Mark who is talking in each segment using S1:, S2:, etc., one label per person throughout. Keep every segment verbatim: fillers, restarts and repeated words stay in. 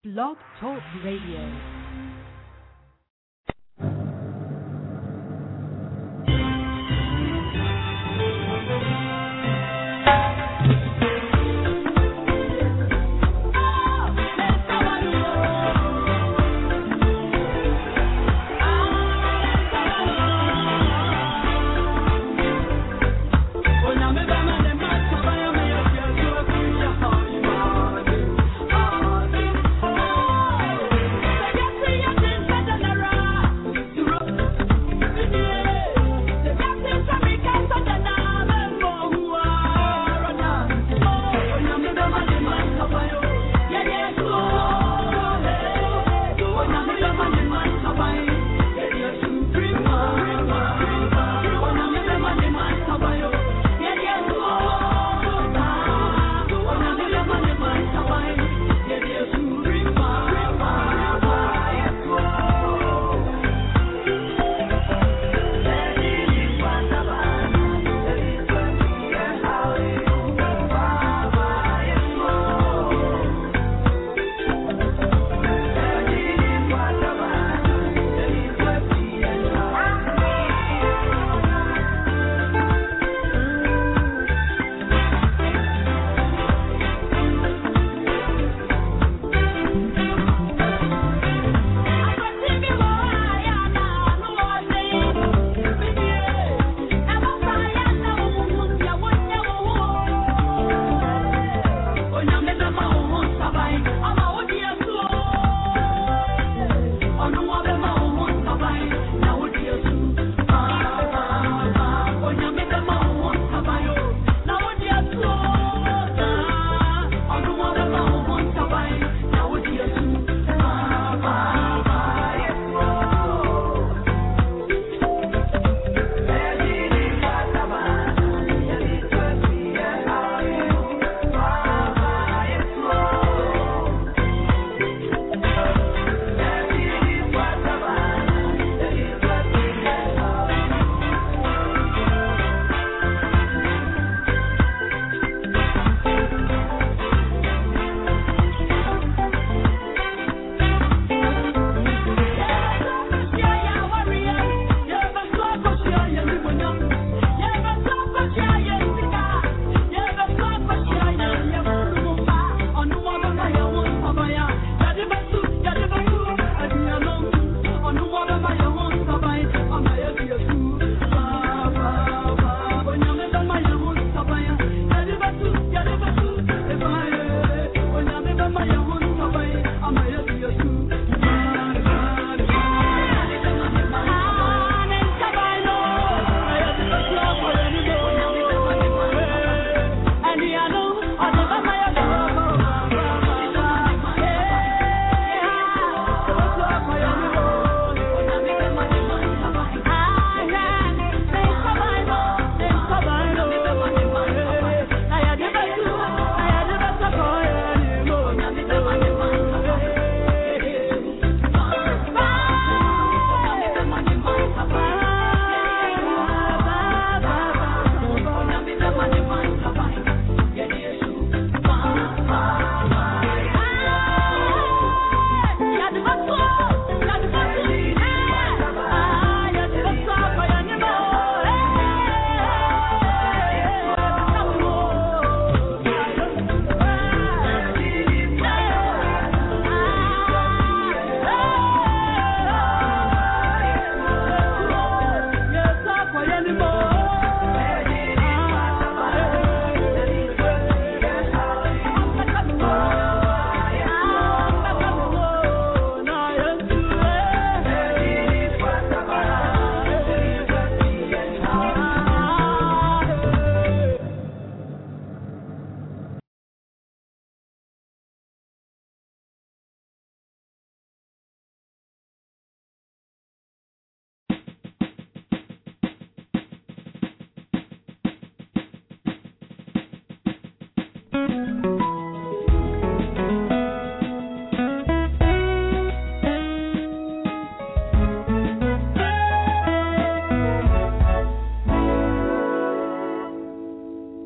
S1: Blog Talk Radio.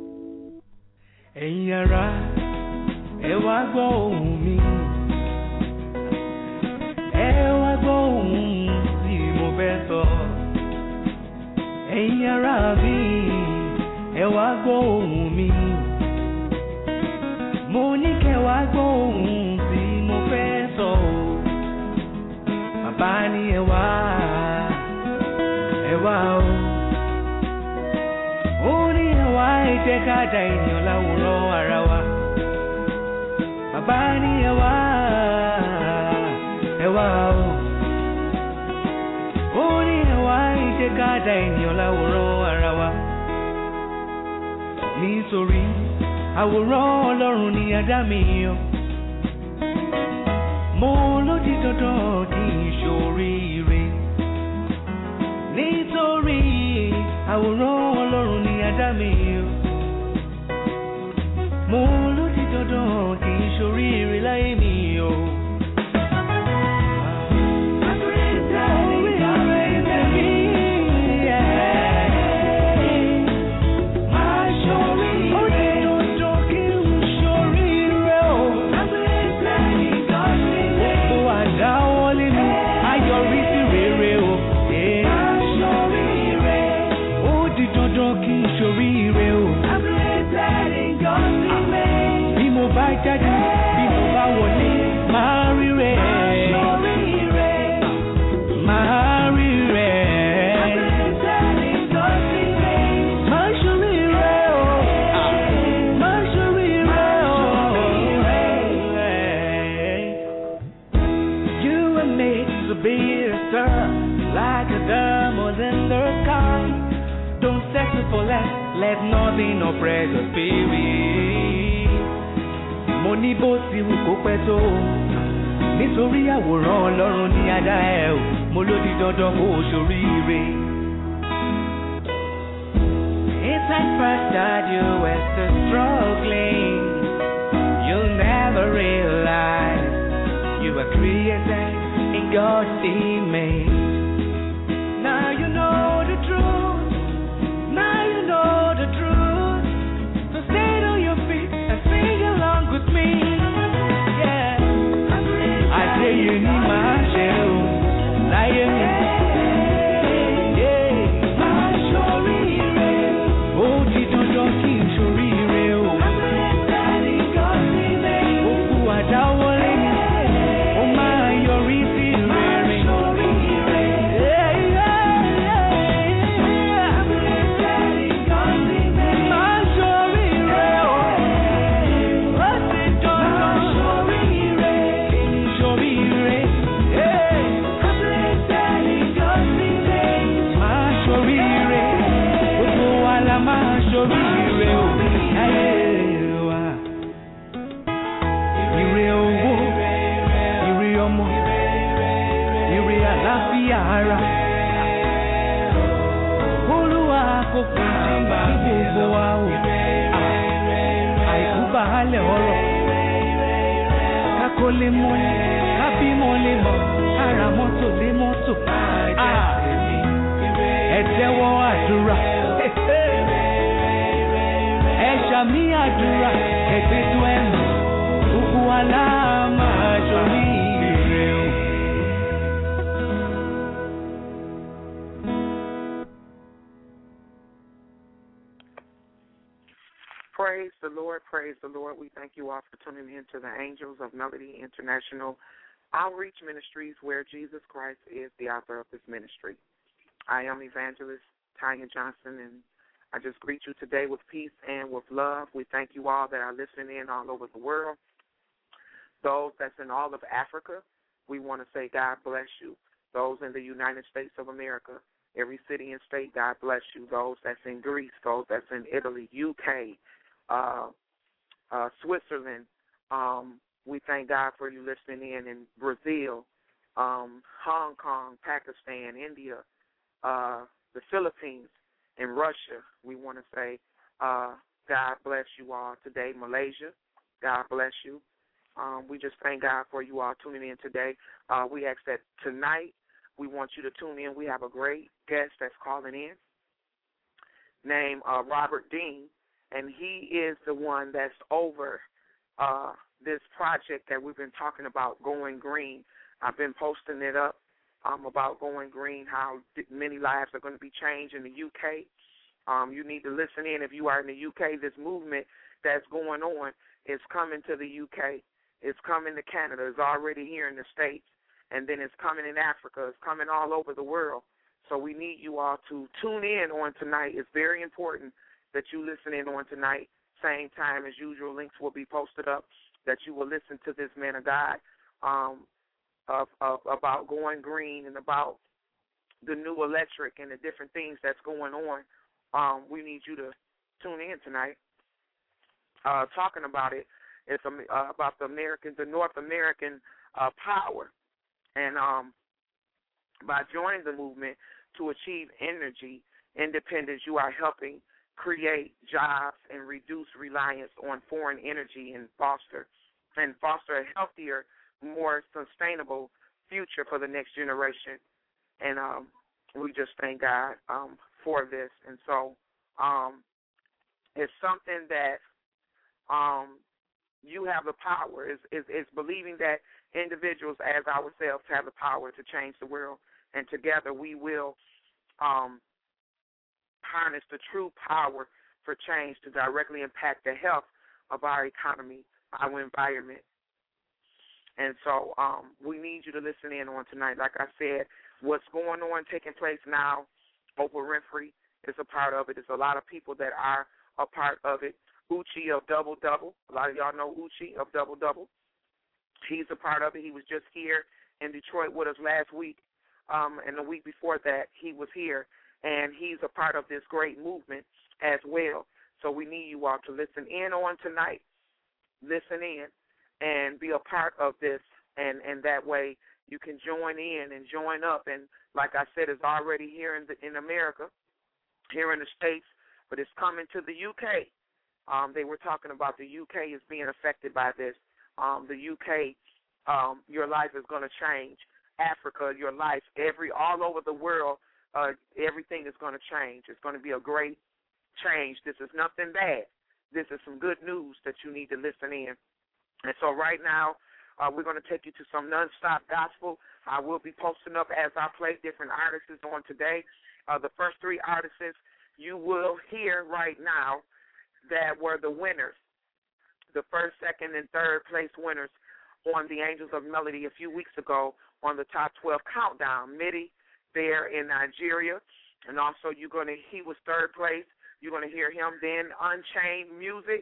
S2: Ẹ̀yin ará, ẹ wá gbọ́ ohùn mi. wá gbọ́ ohùn mi. Mo ní kẹ́ wá gbọ́ ohùn tí mo fẹ́ sọ o. Bàbá ní ẹ wá, ẹ wá o. Ó ní ẹ wá, ẹ jẹ́ ká dá ènìyàn láwòrán ara wa. Bàbá ní ẹ wá, ẹ wá o. Ó ní ẹ wá, ẹ jẹ́ ká dá ènìyàn láwòrán ara wa. Nítorí àwòrán Ọlọ́run ni a dá mi o. Mo ló di dandan kí n ṣoríire. Nítorí àwòrán Ọlọ́run ni a dá mi o. Mo ló di dandan kí n ṣoríire láyé mi o. Jáde bí mo bá wọlé máa rí rẹ̀, máa rí rẹ̀, máa ṣorí rẹ̀ o, máa ṣorí rẹ̀ o. You were made to be a star, like a diamond in the sky. Don't settle for less, let nothing oppress your spirit. Mo ní bó ti wù kó pẹ́ tó, nítorí àwòrán Ọlọ́run ni a dá ẹ o, mo ló di dandan kó o ṣoríire. Inside first that you were still struggling, you'll never realize you were created in God's image. Now you know the truth, now you know the truth, so stand on your feet and sing along with me. Yeah, I say you need my shell, láyé mi. Yeah, máa ṣoríire. Ó di dandan kí n ṣoríire o. Òkú àdáwọlé ni ó máa yọrí sí rere. Yeah, yeah, yeah. Máa ṣoríire o. Ó di dandan ṣoríire. Ṣoríire. Yeah. Máa ṣoríire. Gbogbo wa la máa ṣoríire o. Ayé wa. Ire owó, ire ọmọ, ire àlàáfíà ara. Olúwa kò fún àmà gbogbo wa o. Àìkú baálẹ̀ ọ̀rọ̀. Kákó lè mọ́lẹ̀, kábímọ lè mọ̀, kára mọ́tò lé mọ́tò. Ẹ tẹ́wọ́ àdúrà. Ẹ ṣàmì àdúrà. Ẹ tètò ẹ̀mọ́. Gbogbo wa la máa ṣoríire o.
S3: Praise the Lord, praise the Lord. We thank you all for tuning in to the Angels of Melody International Outreach Ministries, where Jesus Christ is the author of this ministry. I am Evangelist Tanya Johnson, and I just greet you today with peace and with love. We thank you all that are listening in all over the world. Those that's in all of Africa, we want to say God bless you. Those in the United States of America, every city and state, God bless you. Those that's in Greece, those that's in Italy, U K, uh, uh, Switzerland, um, we thank God for you listening in in Brazil, um, Hong Kong, Pakistan, India, uh, the Philippines, and Russia. We want to say uh, God bless you all today. Malaysia, God bless you. Um, we just thank God for you all tuning in today. Uh, we ask that tonight we want you to tune in. We have a great guest that's calling in named uh, Robert Dean, and he is the one that's over uh, this project that we've been talking about, Going Green. I've been posting it up um, about Going Green, how many lives are going to be changed in the U K Um, you need to listen in. If you are in the U K, this movement that's going on is coming to the U K. It's coming to Canada. It's already here in the States. And then it's coming in Africa. It's coming all over the world. So we need you all to tune in on tonight. It's very important that you listen in on tonight. Same time as usual, links will be posted up that you will listen to this man of God um, of, of, about going green and about the new electric and the different things that's going on. Um, we need you to tune in tonight. Uh, talking about it, it's uh, about the American, the North American uh, power, and um, by joining the movement to achieve energy independence, you are helping create jobs and reduce reliance on foreign energy and foster and foster a healthier, more sustainable future for the next generation. And um, we just thank God um, for this. And so um, it's something that um, you have the power. It's, it's, it's believing that individuals as ourselves have the power to change the world, and together we will um, harness the true power for change to directly impact the health of our economy, our environment. And so um, we need you to listen in on tonight. Like I said, what's going on, taking place now, Oprah Winfrey is a part of it. There's a lot of people that are a part of it. Uchi of Double Double. A lot of y'all know Uchi of Double Double. He's a part of it. He was just here in Detroit with us last week, um, and the week before that he was here, and he's a part of this great movement as well. So we need you all to listen in on tonight, listen in, and be a part of this, and, and that way you can join in and join up. And like I said, it's already here in, the, in America, here in the States, but it's coming to the U K. Um, they were talking about the U K is being affected by this. Um, the U K, um, your life is going to change. Africa, your life, every all over the world, uh, everything is going to change. It's going to be a great change. This is nothing bad. This is some good news that you need to listen in. And so right now, uh, we're going to take you to some nonstop gospel. I will be posting up as I play different artists on today. Uh, the first three artists you will hear right now that were the winners, the first, second, and third place winners on the Angels of Melody a few weeks ago on the Top twelve Countdown. Midi there in Nigeria, and also you're going to, he was third place. You're going to hear him. Then Unchained Music,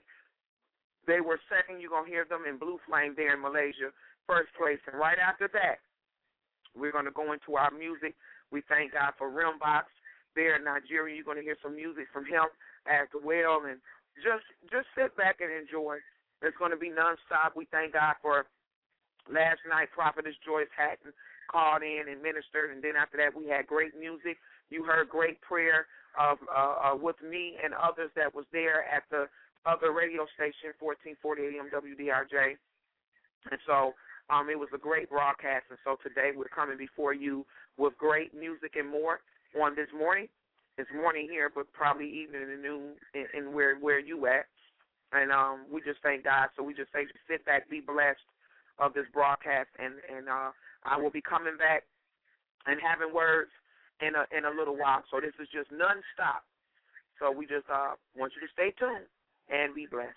S3: they were second. You're going to hear them in Blue Flame there in Malaysia, first place. And right after that, we're going to go into our music. We thank God for Rimbox there in Nigeria. You're going to hear some music from him as well, and just just sit back and enjoy. It's going to be nonstop. We thank God for last night. Prophetess Joyce Hatton called in and ministered, and then after that we had great music. You heard great prayer of uh, uh, with me and others that was there at the other radio station, fourteen forty A M W D R J. And so um, it was a great broadcast. And so today we're coming before you with great music and more on this morning. It's morning here, but probably evening and noon in, in where where you at. And um, we just thank God. So we just say, sit back, be blessed of this broadcast, and and uh, I will be coming back and having words in a in a little while. So this is just nonstop. So we just uh, want you to stay tuned and be blessed.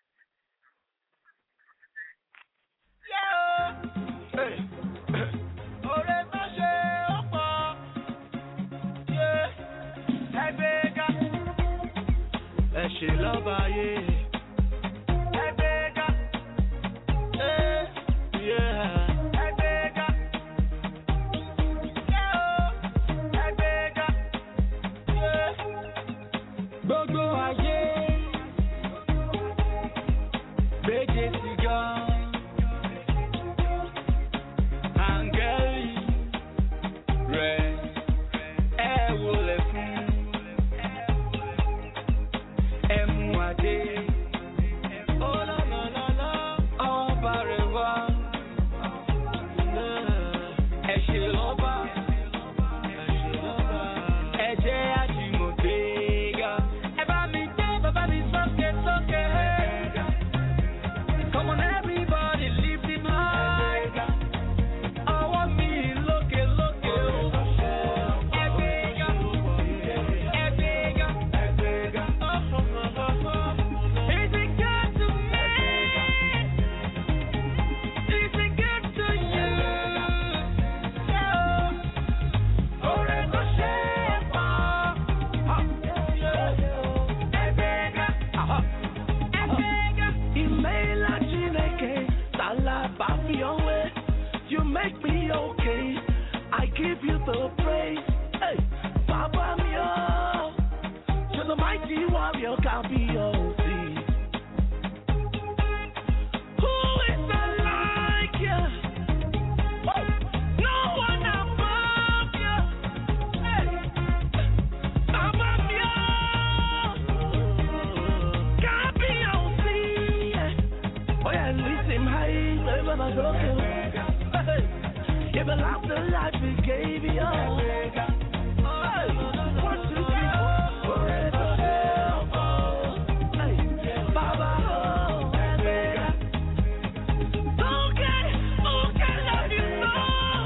S4: Yeah. Hey. She love her, yeah. Hey, Vega. Hey, yeah. Hey, Vega. Yeah. Hey, Vega. Yeah. Gbogbo ayé. Méje ti gan. make me okay. I give you the praise. Hey, Papa mio, you're the mighty warrior, can't be your see. Who is like you? Woo! No one above you. Hey, Papa mio, can't be your see. Oh yeah, listen, high, never my broken. Give a life the life we gave you. Hey, one, two, three, four, forever. Hey, Baba, oh, who can, who can love you so?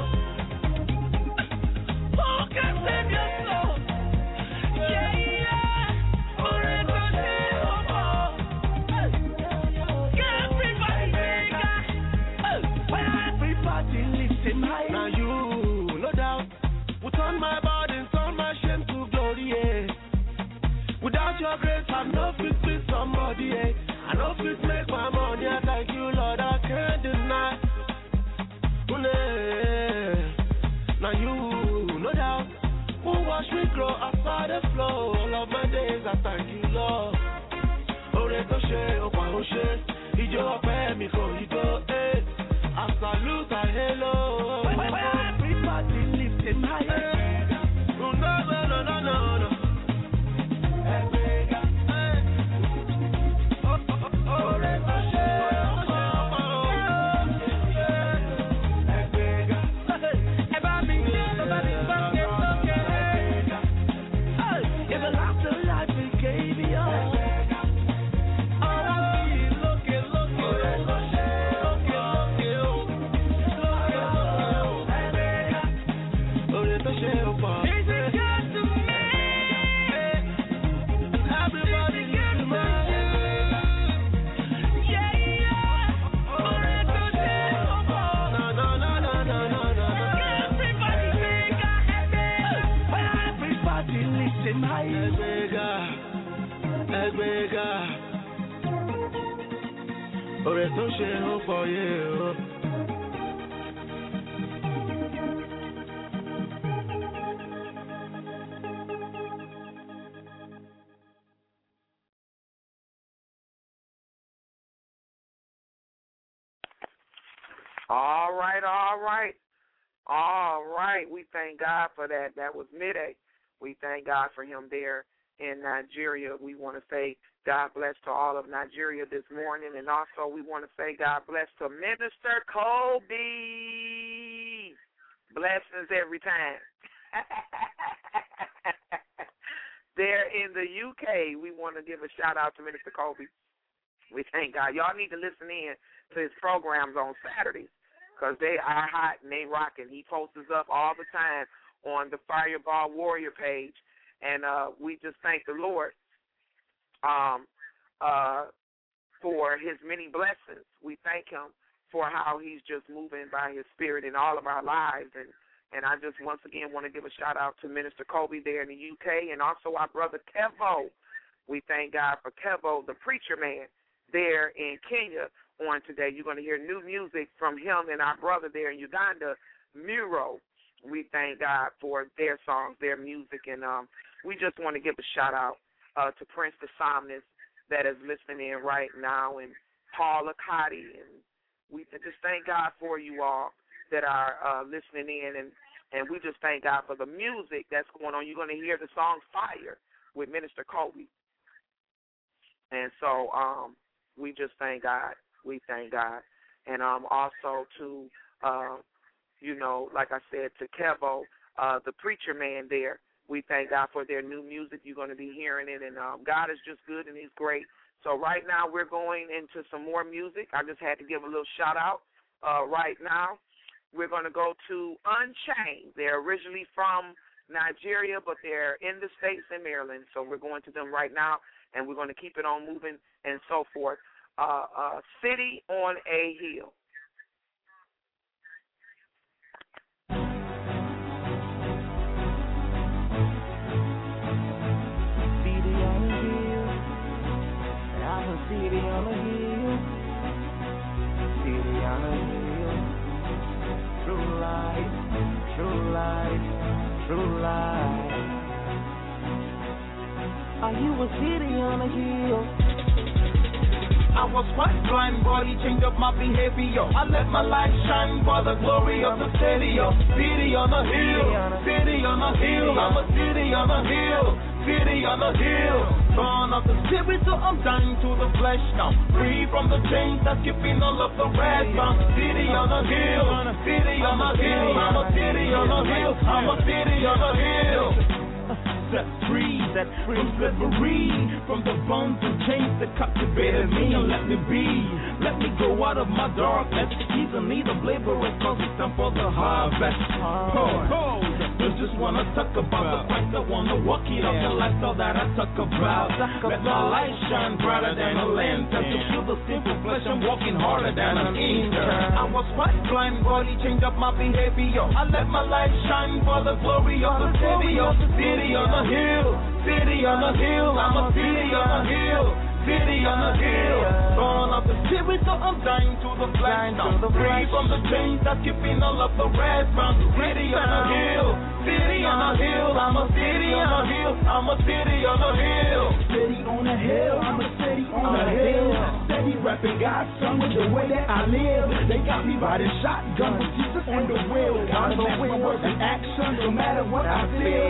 S4: Who can save your soul? Yeah, yeah, forever, oh, hey, everybody sing, hey, when everybody lifts him high. Now you, no doubt, will turn my burdens, turn my shame to glory, yeah. Without your grace, I'm no fit with somebody, yeah. I no fit make my money, I thank you, Lord, I can't deny. Now you, no doubt, who watch me grow outside the flow. All of my days, I thank you, Lord. Oretoshe, Okwahoshe, Ijo Ope, Miko, Ido, eh. I salute, I hello. Everybody lifting higher. No, no, no, no, no, no. Oh, oh, oh, oh, if a life to life we gave you.
S3: All right, all right. All right. We thank God for that. That was Midday. We thank God for him there in Nigeria. We want to say God bless to all of Nigeria this morning. And also we want to say God bless to Minister Kobe. Blessings every time. There in the U K, we want to give a shout-out to Minister Kobe. We thank God. Y'all need to listen in to his programs on Saturdays because they are hot and they rocking. He posts up all the time on the Fireball Warrior page, and uh, we just thank the Lord um, uh, for his many blessings. We thank him for how he's just moving by his spirit in all of our lives. And, and I just once again want to give a shout-out to Minister Kobe there in the U K and also our brother Kevo. We thank God for Kevo, the preacher man, there in Kenya on today. You're going to hear new music from him and our brother there in Uganda, Muro. We thank God for their songs, their music, and um, we just want to give a shout-out uh, to Prince the Psalmist that is listening in right now, and Paul Akati, and we just thank God for you all that are uh, listening in, and, and we just thank God for the music that's going on. You're going to hear the song Fire with Minister Kobe. And so um, we just thank God. We thank God. And um, also to, uh, you know, like I said, to Kevo, uh, the preacher man there, we thank God for their new music. You're going to be hearing it. And um, God is just good and he's great. So right now we're going into some more music. I just had to give a little shout-out uh, right now. We're going to go to Unchained. They're originally from Nigeria, but they're in the States in Maryland. So we're going to them right now, and we're going to keep it on moving and so forth. Uh, uh, City on a Hill.
S2: City on a hill, I'm a city on a hill, city on a hill, from true life, true life. Are you a city on a hill?
S5: I was quite blind, boy, he changed up my behavior. I let my light shine for the glory of the city. City on a hill, city on a hill. I'm a city on a hill, city on a hill. Born of the spirit, so I'm dying to the flesh now. Free from the chains that's keeping all of the rest. I'm city on a hill, city on a hill. I'm a city on a hill, I'm a city on a hill. Set free, set free from slavery, from the bonds and chains that captivated me. And let me be, let me go out of my darkness. He's in need of laborers, cause it's time for the harvest. Oh, don't just wanna talk about the Christ, I wanna walk it out the lifestyle that I talk about. Let my light shine brighter than a lantern to kill the simple flesh. I'm walking harder than an intern. I was quite blind, but he changed up my behavior. I let my light shine for the glory of the city, of the city on the hill, city on the hill. I'm a city on the hill, city on the hill. Born of the spirit, so I'm dying to the flesh now. Free from the chains that's keeping all of the rest. Found the city on the hill, city on the hill. I'm a city on the hill, I'm a city on the hill.
S6: City on the hill, I'm a city on the hill. Steady rapping God's son with the way that I live. They got me riding shotgun with Jesus on the wheel. Gotta match my words and action no matter what I feel.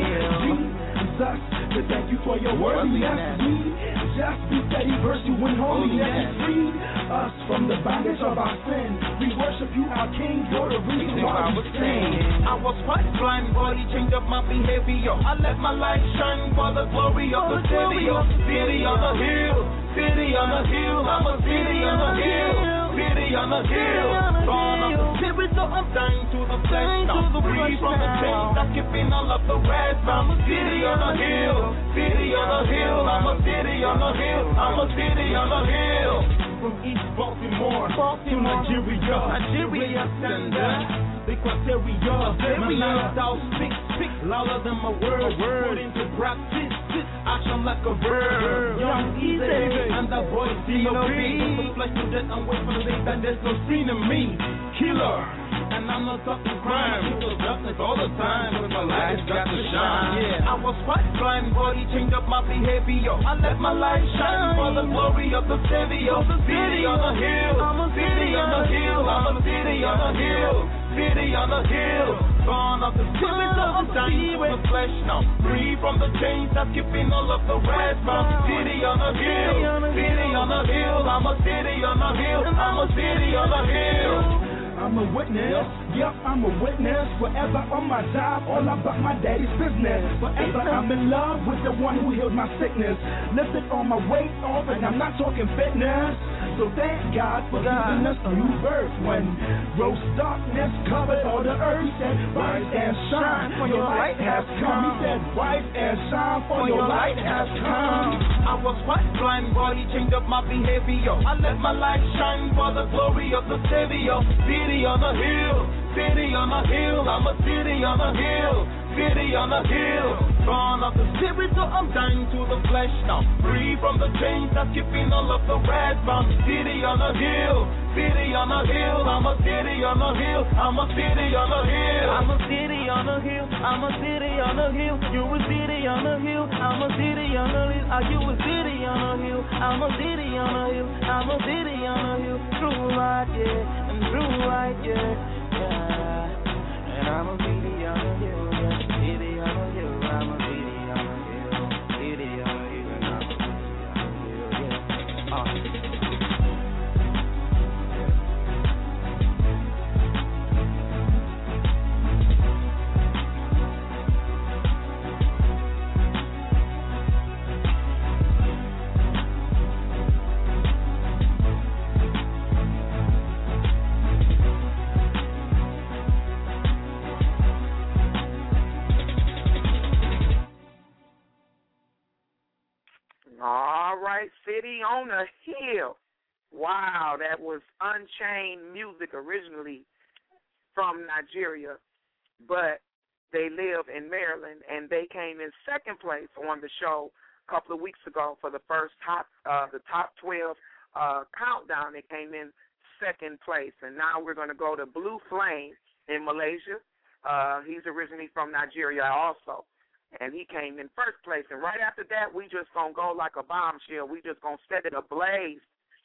S6: Jesus, to thank you for your worthiness. We just be steady, verse you in holiness. Free us from the bondage of our sin. We worship you, our King. You're the reason why we sing.
S5: I was quite blind, but he changed up my behavior. I let my light shine for the glory of the city. City on the hill, city on the hill. I'm a city on the hill, city on the hill. Born of the spirit, so I'm dying to the flesh now. Free from the chains that's keeping all of the rest. I'm a city on the hill, city on the hill. I'm a city on the hill, I'm a city on the hill.
S6: From East Baltimore,
S5: Baltimore
S6: to Nigeria,
S5: Nigeria,
S6: send that. Equatorial, my lifestyle speak, speak louder than my words. Put into practice, action like a verb. Young, easy, and that voice D O B. The flesh to death and wait for the day that there's no sin in me. Killer, and I'm not talking crime. People darkness all the time, but my light got to shine.
S5: Yeah, I was quite blind, but he changed up my behavior. I let my light shine for the glory of the Savior. City on the hill, I'm a city on the hill. I'm a city on the hill, city on the hill. Born of the spirit, so I'm dying to the flesh now. Free from the chains that's keeping all of the rest. From city on the hill, city on the hill. I'm a city on the hill, I'm a city on the hill.
S6: I'm a witness, yep, I'm a witness. Forever on my job, all about my daddy's business. Forever I'm in love with the one who healed my sickness. Lifted all my weight off, and I'm not talking fitness. So thank God for giving us a new birth. When gross darkness covered all the earth, he said, rise and shine, for your light has come. He said, rise and shine, for your light has come.
S5: I was quite blind, but he changed up my behavior. I let my light shine for the glory of the Savior. City on the hill, city on the hill. I'm a city on the hill, city on the hill. Born of the spirit, so I'm dying to the flesh now. Free from the chains that's keeping all of the rest. Found city on the hill, city on the hill. I'm a city on the hill, I'm a city on the hill.
S2: I'm a city on the hill, I'm a city on the hill. You a city on the hill, I'm a city on the hill. Are you a city on the hill? I'm a city on the hill, I'm a city on the hill. True light, yeah, and true light, yeah, yeah. And I'm a city on the hill, yeah, city on the hill. I'm a city on the hill, city on the hill, and I'm a city on the hill, yeah. Uh.
S3: All right, City on the Hill. Wow, that was Unchained Music, originally from Nigeria, but they live in Maryland, and they came in second place on the show a couple of weeks ago for the first top, uh, the top twelve uh, countdown. They came in second place, and now we're going to go to Blue Flame in Malaysia. Uh, he's originally from Nigeria also, and he came in first place. And right after that, we just going to go like a bombshell. We just going to set it ablaze.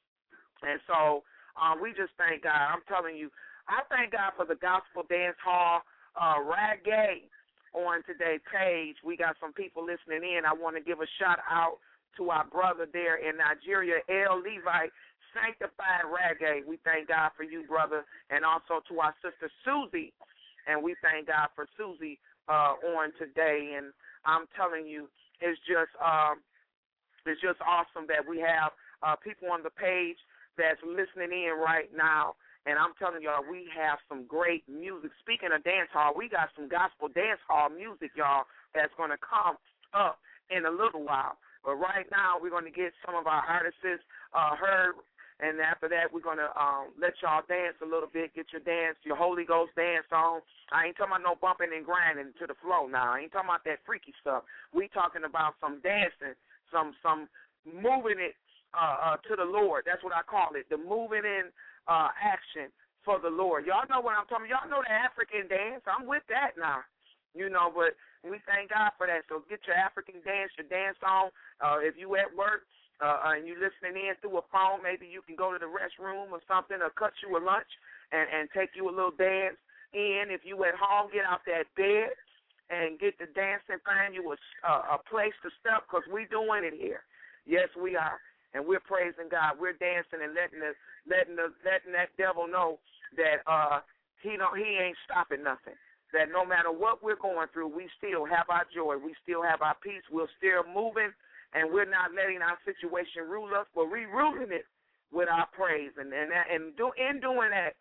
S3: And so uh, we just thank God. I'm telling you, I thank God for the Gospel Dance Hall uh, Reggae on today's page. We got some people listening in. I want to give a shout-out to our brother there in Nigeria, El Levite, Sanctified Reggae. We thank God for you, brother, and also to our sister Susie, and we thank God for Susie uh, on today. And I'm telling you, it's just um, it's just awesome that we have uh, people on the page that's listening in right now. And I'm telling y'all, we have some great music. Speaking of dance hall, we got some gospel dance hall music, y'all, that's going to come up in a little while. But right now, we're going to get some of our artists uh, heard. And after that, we're going to um, let y'all dance a little bit, get your dance, your Holy Ghost dance on. I ain't talking about no bumping and grinding to the flow now. I ain't talking about that freaky stuff. We talking about some dancing, some some moving it uh, uh, to the Lord. That's what I call it, the moving in uh, action for the Lord. Y'all know what I'm talking about. Y'all know the African dance. I'm with that now, you know, but we thank God for that. So get your African dance, your dance on. Uh, if you at work, Uh, and you listening in through a phone, maybe you can go to the restroom or something, or cut you a lunch and, and take you a little dance in. If you at home, get out that bed and get the dancing, find you a, a, a place to step, because we doing it here. Yes, we are, and we're praising God. We're dancing and letting the letting the letting that devil know that uh, he don't he ain't stopping nothing. That no matter what we're going through, we still have our joy. We still have our peace. We're still moving. And we're not letting our situation rule us, but we're ruling it with our praise. And and, that, and do, in doing that,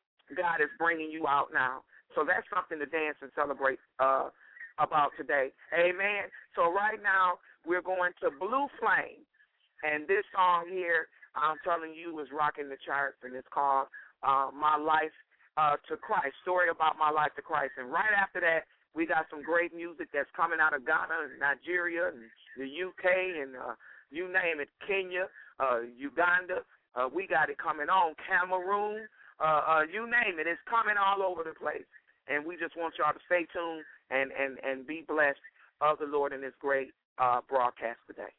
S3: God is bringing you out now. So that's something to dance and celebrate uh, about today. Amen. So right now, we're going to Blue Flame. And this song here, I'm telling you, is rocking the charts, and it's called uh, My Life uh, to Christ, Story About My Life to Christ. And right after that, we got some great music that's coming out of Ghana and Nigeria and the U K and uh, you name it, Kenya, uh, Uganda. Uh, we got it coming on, Cameroon, uh, uh, you name it. It's coming all over the place. And we just want y'all to stay tuned and, and, and be blessed of the Lord in this great uh, broadcast today.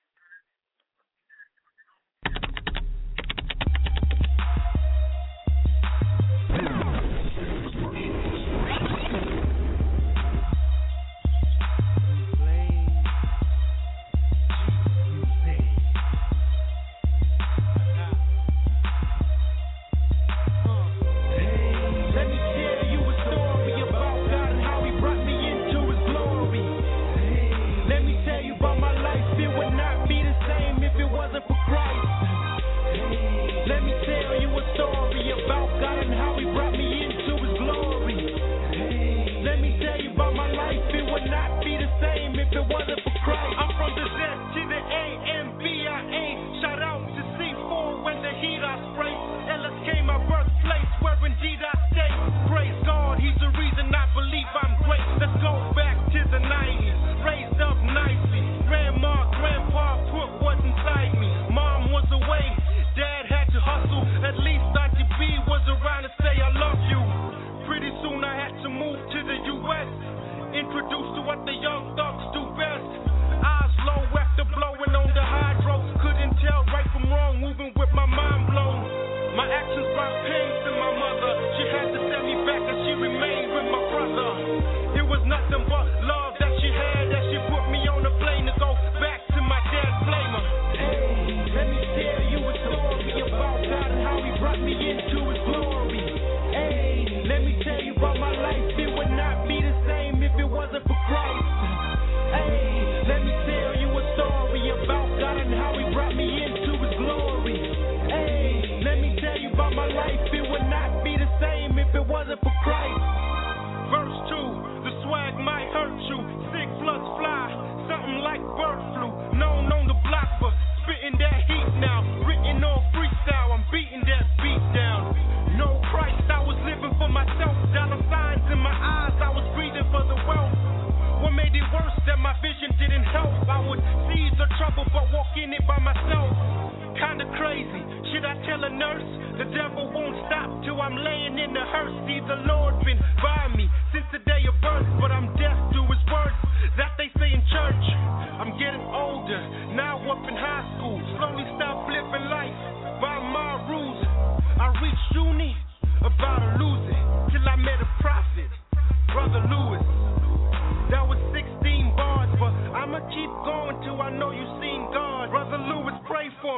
S7: The devil won't stop till I'm laying in the hearse. See, the Lord been by me since the day of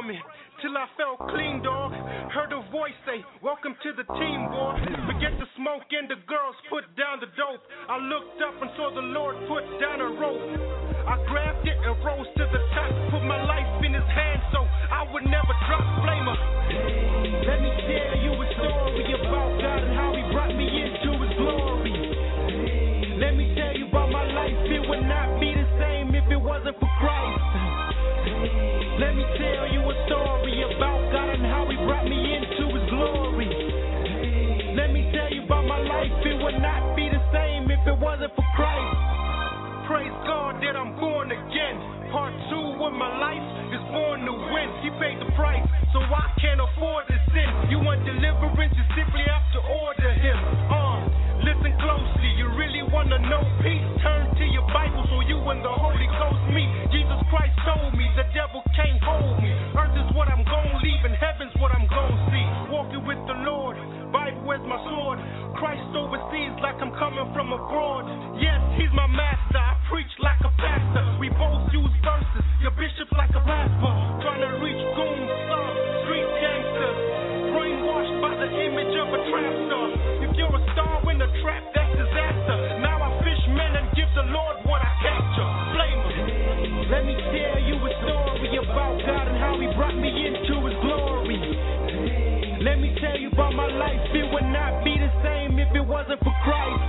S7: for me till I felt clean, dog. Heard a voice say, welcome to the team, boy. Forget the smoke and the girls, put down the dope. I looked up and saw the Lord put down a rope. I grabbed it and rose to the top, put my life in his hands so I would never drop flamer. Let me tell you a story about God and how he brought me into his glory. Let me tell you about my life, it would not be the same if it wasn't for Christ. Let me tell you a story about God and how he brought me into his glory. Let me tell you about my life, it would not be the same if it wasn't for Christ. Praise God that I'm born again. Part two of my life is born to win. He paid the price, so I can't afford to sin. You want deliverance, you simply have to order him. Uh, listen closely, you really wanna know peace? Turn to your Bible so you and the Holy Ghost meet. Jesus Christ told me the devil can't hold me. Earth is what I'm gon' leave and heaven's what I'm gon' see. Walking with the Lord, Bible is my sword. Christ overseas like I'm coming from abroad. Yes, he's my master, I preach like a pastor. We both use verses, your bishop's like a pastor. Trying to reach goons, some street gangsters, brainwashed by the image of a trap star. If you're a star in a trap, that's disaster. Now I fish men and give the Lord what I capture. Flamer. Let me tell you a story about God and how he brought me into his glory. Let me tell you about my life, it would not be the same if it wasn't for Christ.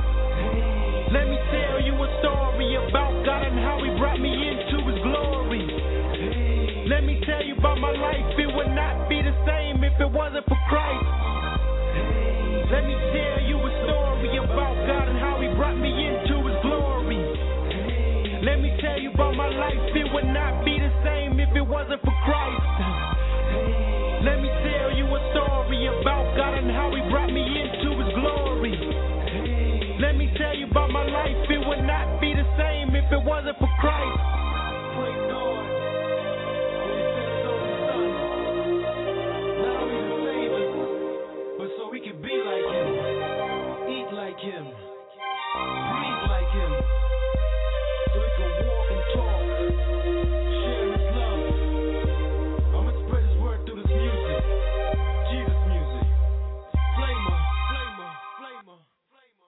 S7: Let me tell you a story about God and how he brought me into his glory. Let me tell you about my life, it would not be the same if it wasn't for Christ. Let me tell you a story about God and how he brought me into his glory. Let me tell you about my life, it would not be the same if it wasn't for Christ. Let me tell you a story about God and how he brought me into his glory. Let me tell you about my life, it would not be the same if it wasn't for Christ. Praise God. Not only to save us, but so we can be like him, eat like him, breathe like him, so we can walk and talk, share his love. I'ma spread his word through this music, Jesus music. Flamer, flamer, flamer, flamer.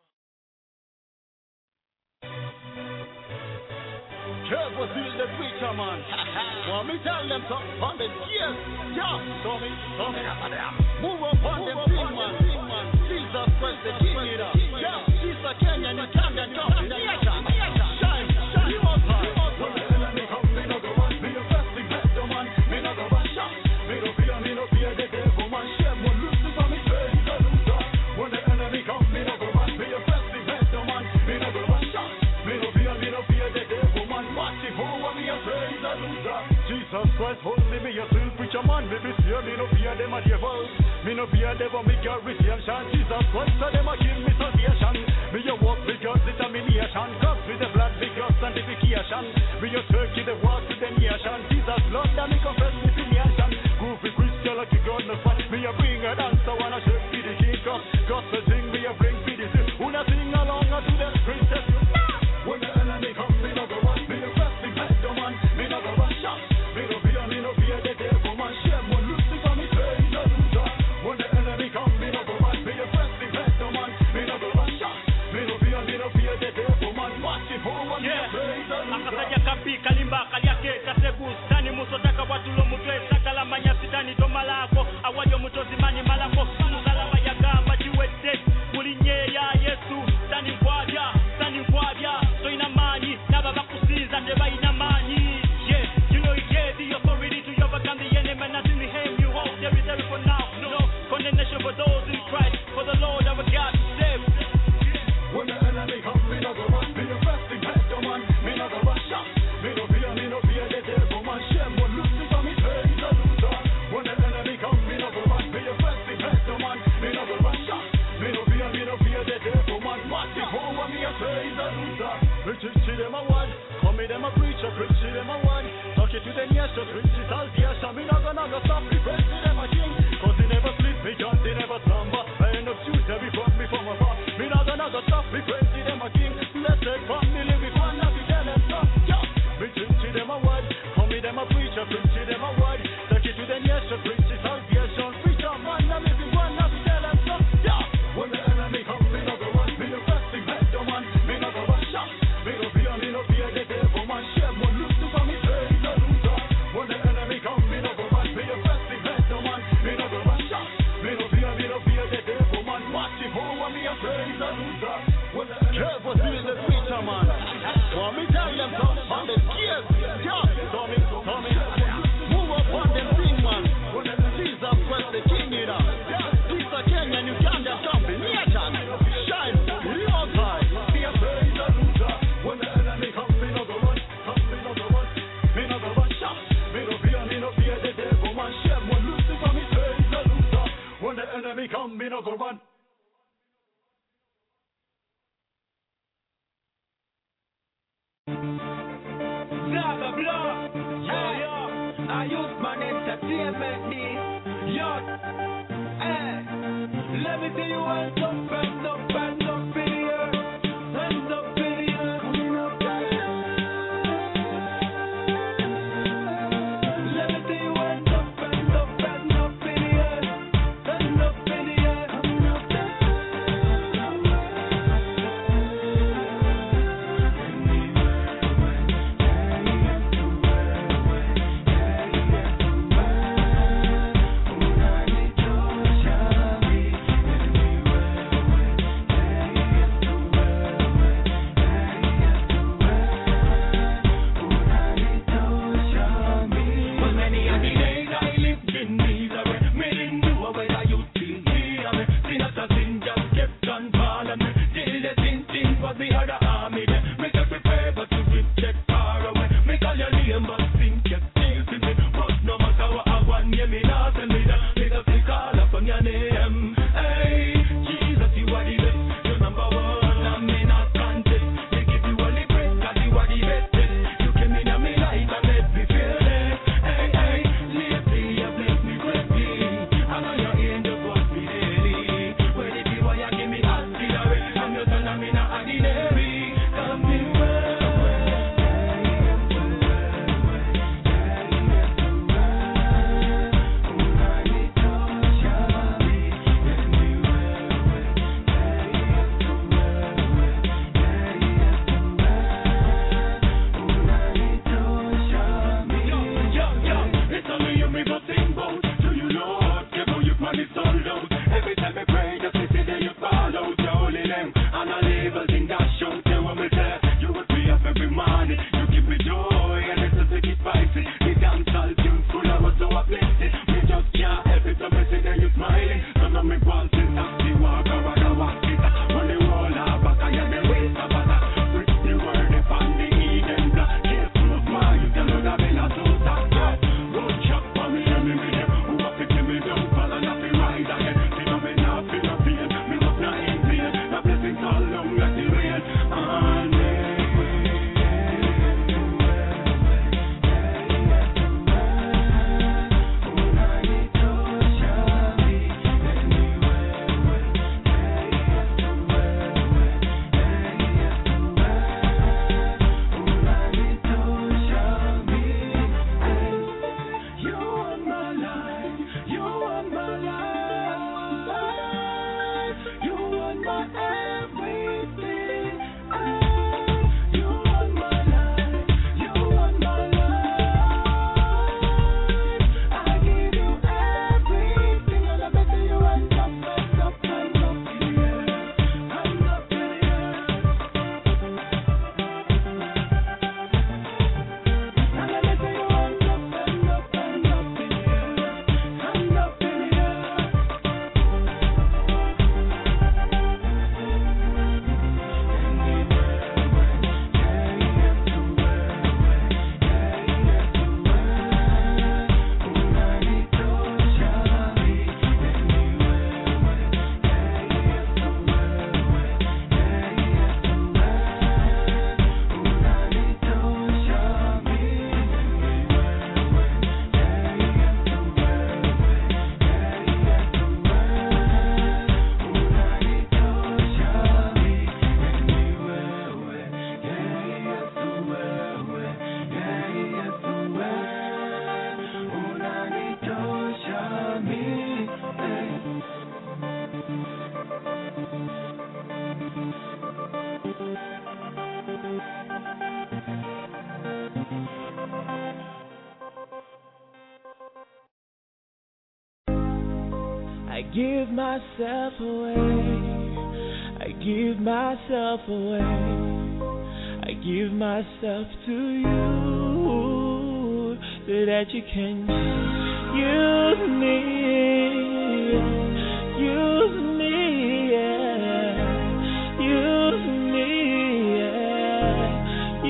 S5: Careful, see the preacher, man. Want me tell them something on the yes, yeah. So me, so me, move up on them thing, man. Jesus Christ, the King, you know. Yeah, Jesus Kenyan, the Kenyan, come, nation, shine, shine, you up high. When the enemy come, me no go run, me no fasting, head the man, me no go run shot. Me no fear, me no fear the devil, man. Shame one Lucifer, me say he's a loser. When the enemy come, me no go run, me no fasting, head the man, me no go run shot. Me no fear, me no fear the devil, man. Watch it, who want me a say he's a loser. Jesus Christ, hold me, me a still preacher man. Me be fear, me no fear them a devil. Me no fear devil, me carry redemption. Jesus Christ, so them a give me salvation. Me a walk because determination. Cause with the blood because sanctification. Me a turkey the walk to the nation. Jesus blood that me confess me to nation. Goofy Christian like you God no fight. Me a bring a dance, I wanna shake me the king of gospel sing. Me a bring me the sing. Who not sing along to the princess. When the enemy come, me no go run. Me no fasting, head the man. Me no go run shot. Me no fear, me no fear the devil man. Shame one Lucifer, me say he's a loser. When the enemy come, me no go run. Me no fasting, head the man. Me no go run shot. Me no fear, me no fear the devil man. Watch it, who want me to say he's a loser.
S8: Akasaja kapi kalimba kaliake kasebu stani musotaka watulo mutwe sakala manya sitani domalako awajo mutozi mani malako musalama ya gamba chiwete kulinye ya Yesu stani kwabya stani kwabya so ina mani naba bakusiza ndeba ina mani. Yeah, you know he gave the authority to overcome the enemy and nothing to him you hold there is every for now no condemnation for those in Christ for the Lord our God to save.
S5: When the enemy come, me no go run. Me no fasting, head the man. Me no go run shot. Me no fear, me no fear the devil man. Shame one Lucifer, me say he's a loser. When the enemy come, me no go run. Me no fasting, head the man. Me no go run shot. Me no fear, me no fear the devil man. Watch it, who want me to say he's a loser. Preach to them a word. Come me them a preacher. Preach to them a word. Talk it to them yes, just preach it all salvation. Me no go no go stop. Me praise to them a king. Cause they never sleep, me God, they never slumber. I end up shoot every front me from above. Me no go no go stop. Me praise to them a king. Let's take from me live it one, not to tell them stop. Yeah. Me preach to them a word. Come me them a preacher. Preach to them a word. Girls was doing the preacher, man. Want me tell them some on the gears. Yeah, Tommy, Tommy. Move up on them thing, man. Jesus Christ, the king, you know. This a Kenyan, you can't just jump in. Nation, shine, real time. Be a praise and loser. When the enemy comes, me no go run. Comes, me no go run. Me no go run shot. Me no fear, me no fear the devil, man. Shem, when Lucifer, me praise and loser. When the enemy come, me no go run.
S9: Blah blah blah. Hey, yo, I use my entertainment this. Yo, hey, let me see you hands up, hands up, hands up in the air, hands up in the air, coming up. Let me see you hands up, hands up, hands up in the air, hands up in the air, coming up.
S2: I give myself away. I give myself away. I give myself to you so that you can use me, use me, yeah. Use me, yeah.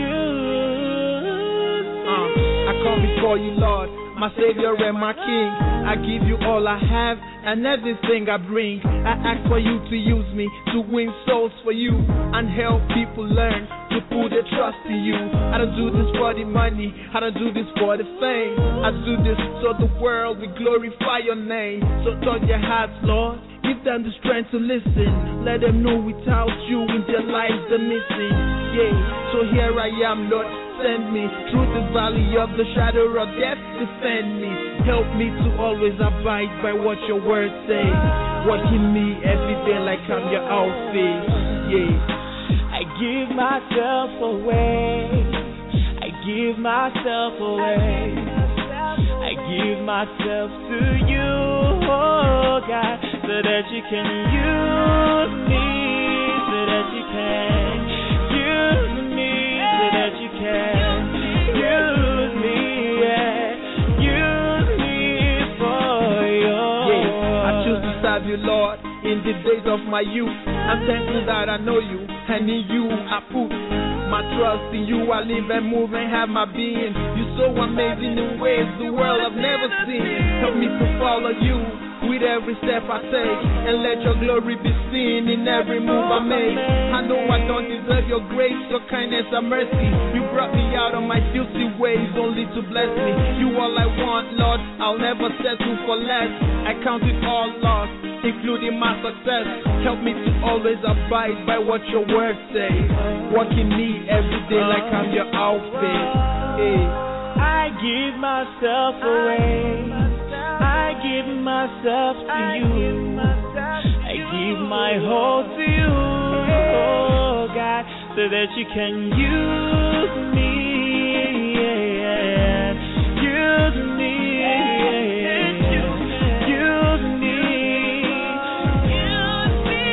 S2: Use me.
S5: Uh, I come before you, Lord, my Savior and my King. I give you all I have and everything I bring. I ask for you to use me to win souls for you and help people learn to put their trust in you. I don't do this for the money, I don't do this for the fame. I do this so the world will glorify your name. So touch their hearts, Lord. Give them the strength to listen. Let them know without you in their lives they're missing. Yeah, so here I am, Lord. Send me through the valley of the shadow of death. Defend me. Help me to always abide by what your word says. Walk in me every day like I'm your outfit. Yeah.
S2: I give myself away. I give myself away. I give myself to you, oh God, so that you can use me, so that you can use me, so that you can use me, yeah, use me for your.
S5: Yeah, I choose to serve you, Lord, in the days of my youth. I'm thankful that I know you, and in you I put my trust in you. I live and move and have my being. You're so amazing in ways the world I've never seen. Help me to follow you with every step I take, and let your glory be seen in every move I make. I know I don't deserve your grace, your kindness and mercy. You brought me out of my filthy ways only to bless me. You all I want, Lord, I'll never settle for less. I count it all lost, including my success. Help me to always abide by what your word says. Walk in me every day like I'm your outfit. Hey.
S2: I give myself away. I give myself to you. I give my whole to you, oh God, so that you can use me, yeah. Use me, yeah. Use me, use me.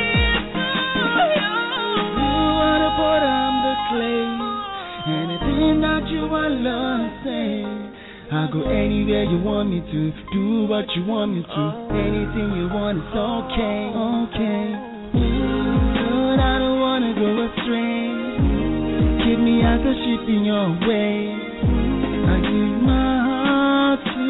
S6: You are the pot, I'm the clay. Anything that you want, Lord, say. I'll go anywhere you want me to, do what you want me to. Anything you want is okay, okay. But I don't wanna go astray. Keep me as a sheep in your way. I give my heart to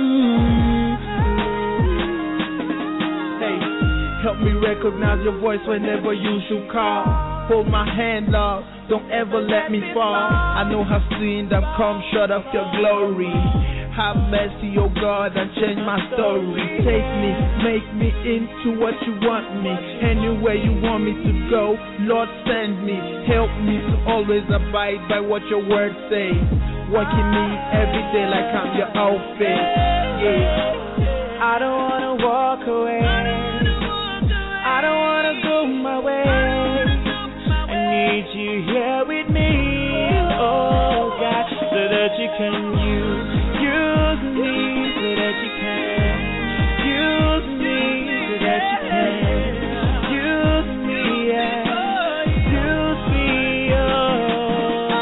S6: you.
S5: Hey, help me recognize your voice whenever you should call. Hold my hand, Lord, don't ever let me fall. I know how sin that come short of your glory. Have mercy, oh God, and change my story. Take me, make me into what you want me. Anywhere you want me to go, Lord, send me. Help me to always abide by what your word says. Walk in me every day like I'm your outfit. Yeah.
S2: I don't wanna walk away. I don't wanna go my way. I need you here with me, oh God, so that you can use. Use me so that you can. Use me so that you can. Use me, yeah. Use me, oh.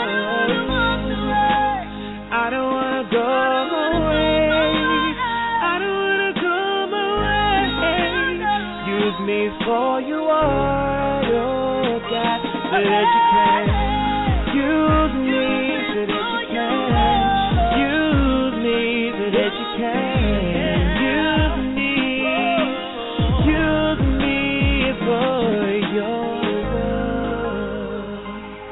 S2: I don't wanna go away. I don't wanna go away. Use me for you all, oh God, so that you can. Use me so that you can. Use me so that you can. Use me, use me for your love.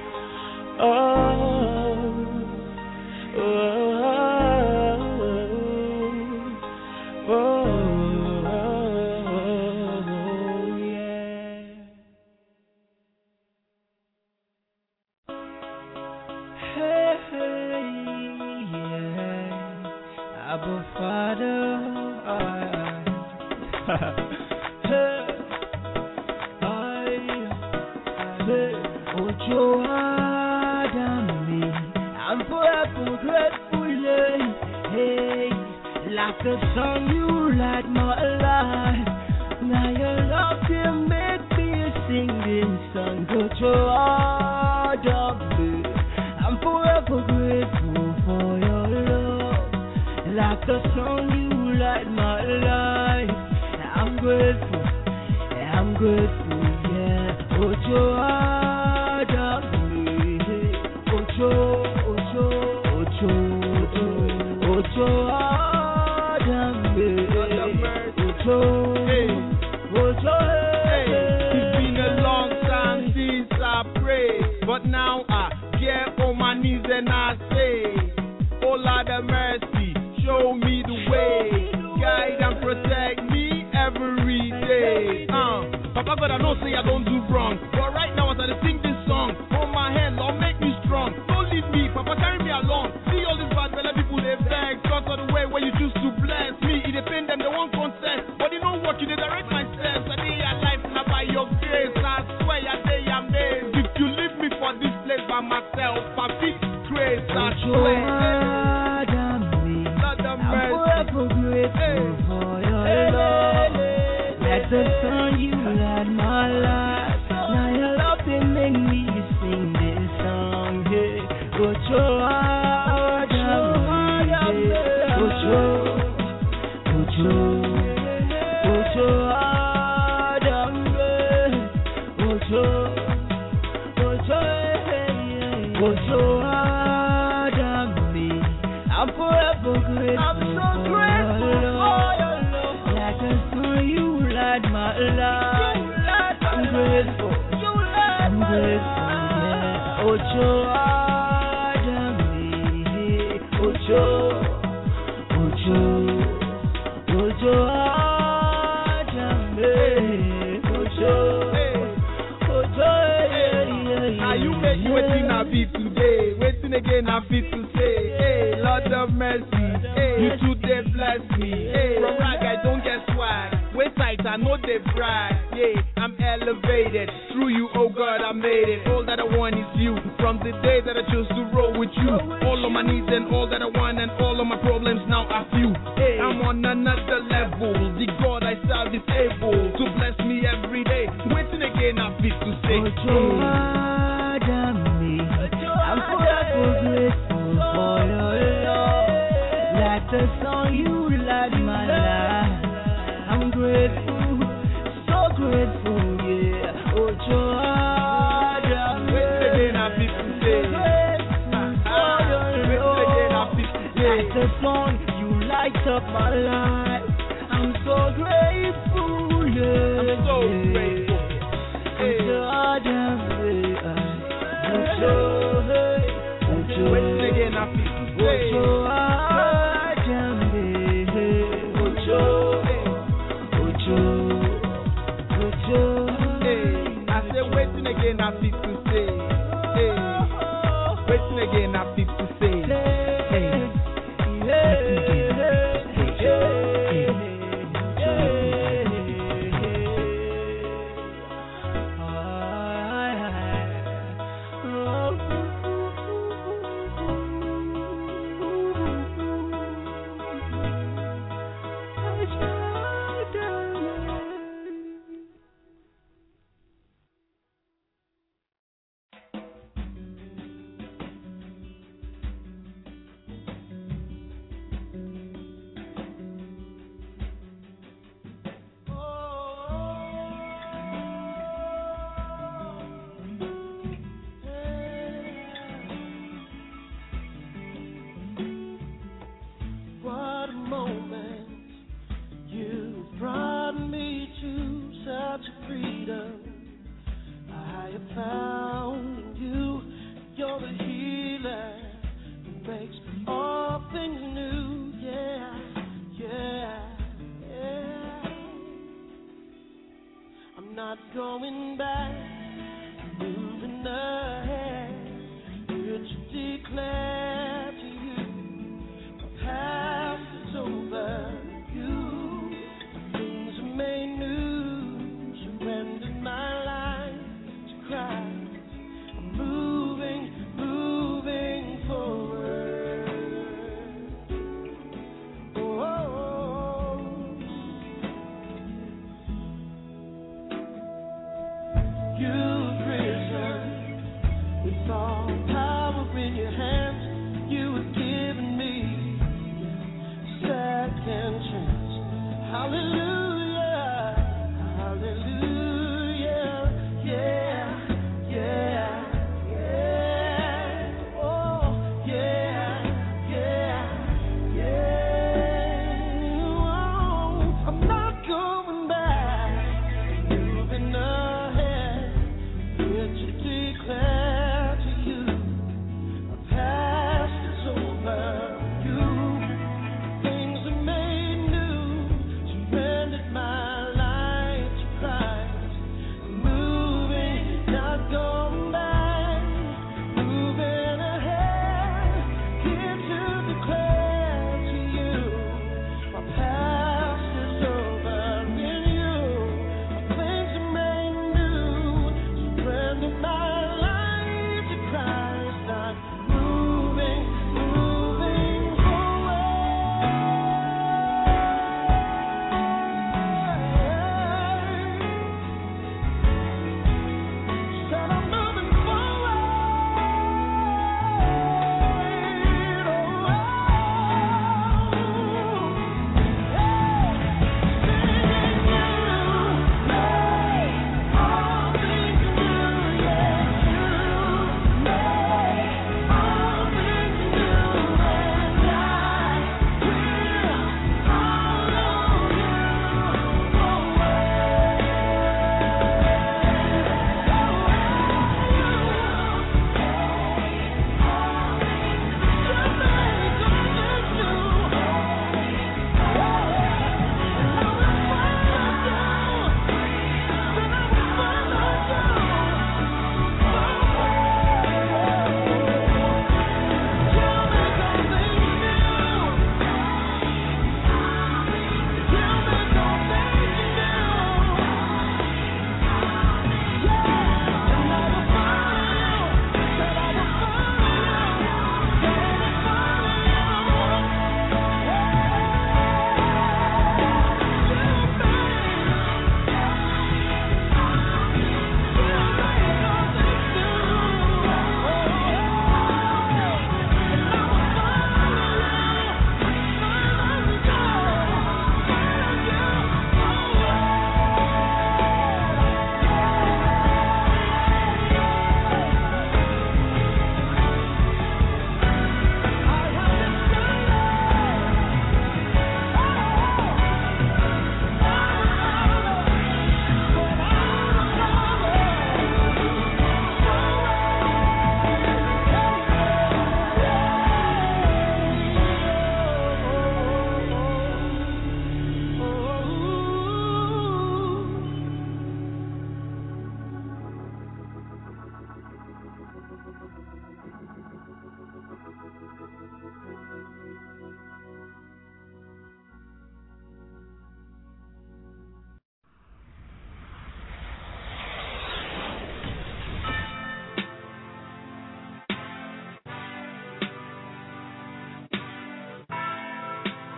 S2: Oh, oh, oh, oh, yeah. Hey, hey, yeah. Abba Father, I, hey, I say, Ojo Adami, I'm forever grateful, yeah. Hey, like a song you light my life. Now your love can make me sing this
S10: Put your heart on me. I'm forever grateful for your love. Like the sun, you light my life. I'm grateful, I'm grateful, yeah. Put your heart on me. Ocho, ocho, ocho, ocho, ocho heart on me. Ocho, ocho,
S5: hey. It's been a long time since I prayed, but now I get on my knees and I say, oh Lord of mercy, show me the way, guide and protect me every day. Uh, Papa God, I know say I don't do wrong, but right now as I sing this song, hold my hand, Lord, make me strong. Don't leave me, Papa, carry me along. See all these bad belly people, they beg, cause of the way where you choose to bless me. It depend them, they won't consent, but you know what, you did direct my steps. I need your life now by your grace. I swear I day amazed. If you leave me for this place by myself, I feel grace. I swear.
S10: I'm forever grateful for your love. Let the sun you light my life. Now your love they make me sing this song. Hey, put your heart on me. Put your, put your, put your heart on me. Put your, put your, put your heart on me. I'm forever grateful. I'm so grateful for your love. Like the sun you light my life. I'm grateful. I'm grateful. Yeah. Ocho Adami. Ocho. Ocho. Ocho Adami. Ocho. Ocho.
S5: Now you make me waiting I be today. Waiting again I feel to say, hey, Lord of mercy. Hey, you too they bless me. Hey, from rag I don't get swag. Wait tight, I know they brag. Yeah, I'm elevated. Through you, oh God, I made it. All that I want is you. From the day that I chose to roll with you, all of my needs and all that I want and all of my problems now are few. Hey, I'm on another level. The God I serve is able to bless me every day. Waiting again, I feel to say,
S10: Ocho Adami. I'm forever grateful for your love. Like the song you light my life. I'm grateful, so grateful, yeah. Ocho Adami.
S5: Wait again, I feel to say, wait again, I feel to say,
S10: like the song you light up my life. I'm so grateful, yeah.
S5: I'm so grateful.
S10: Ocho Adami. Ocho, Ocho.
S5: Wait again, I feel to say,
S10: Ocho Adami. Ocho.
S5: I say waiting again, I feel to say. Hey, waiting again, I feel to say. Hey,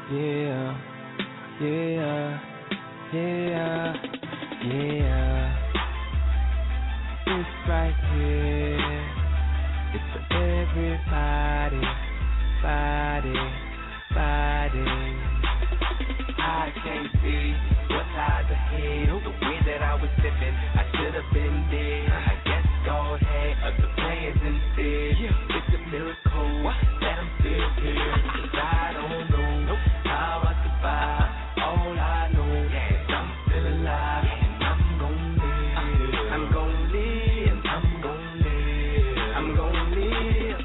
S2: Yeah, yeah, yeah, yeah. It's right here. It's for everybody, body, body. I can't see what lies ahead. The way that I was living, I should have been dead. I guess God had other plans instead. It's a miracle that I'm still here. 'Cause I don't know how I survive. All I know is I'm still alive, and I'm gon' live. I'm gon' live. I'm gon' live. I'm gon' live.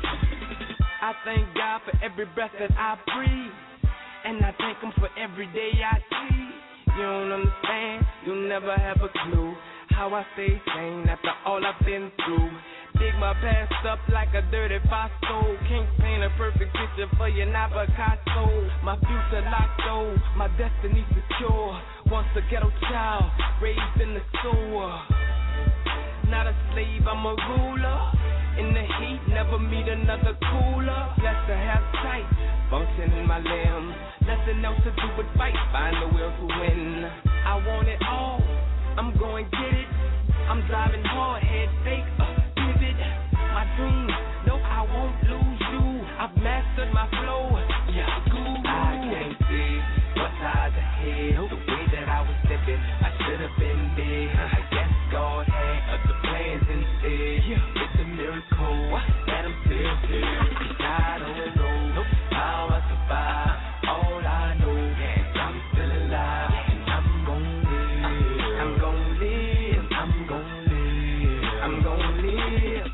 S2: I thank God for every breath that I breathe. And I thank him for every day I see. You don't understand, you'll never have a clue how I stay sane after all I've been through. Dig my past up like a dirty fossil. Can't paint a perfect picture for you, not Picasso. My future locked though, my destiny secure. Once a ghetto child, raised in the sewer. Not a slave, I'm a ruler. In the heat, never meet another cooler. Blessed to have sight, function in my limbs. Nothing else to do but fight, find the will to win. I want it all, I'm going get it. I'm driving hard, head fake, uh, pivot. My dreams, no, I won't lose you. I've mastered my flow, yeah, cool. I can't see what lies ahead. The way that I was living, I should have been dead. I guess God had other plans instead. It's a miracle that I'm still here. 'Cause I don't know how I survive. All I know is I'm still alive, and I'm gon' live. I'm gon' live. I'm gon' live. I'm gon' live.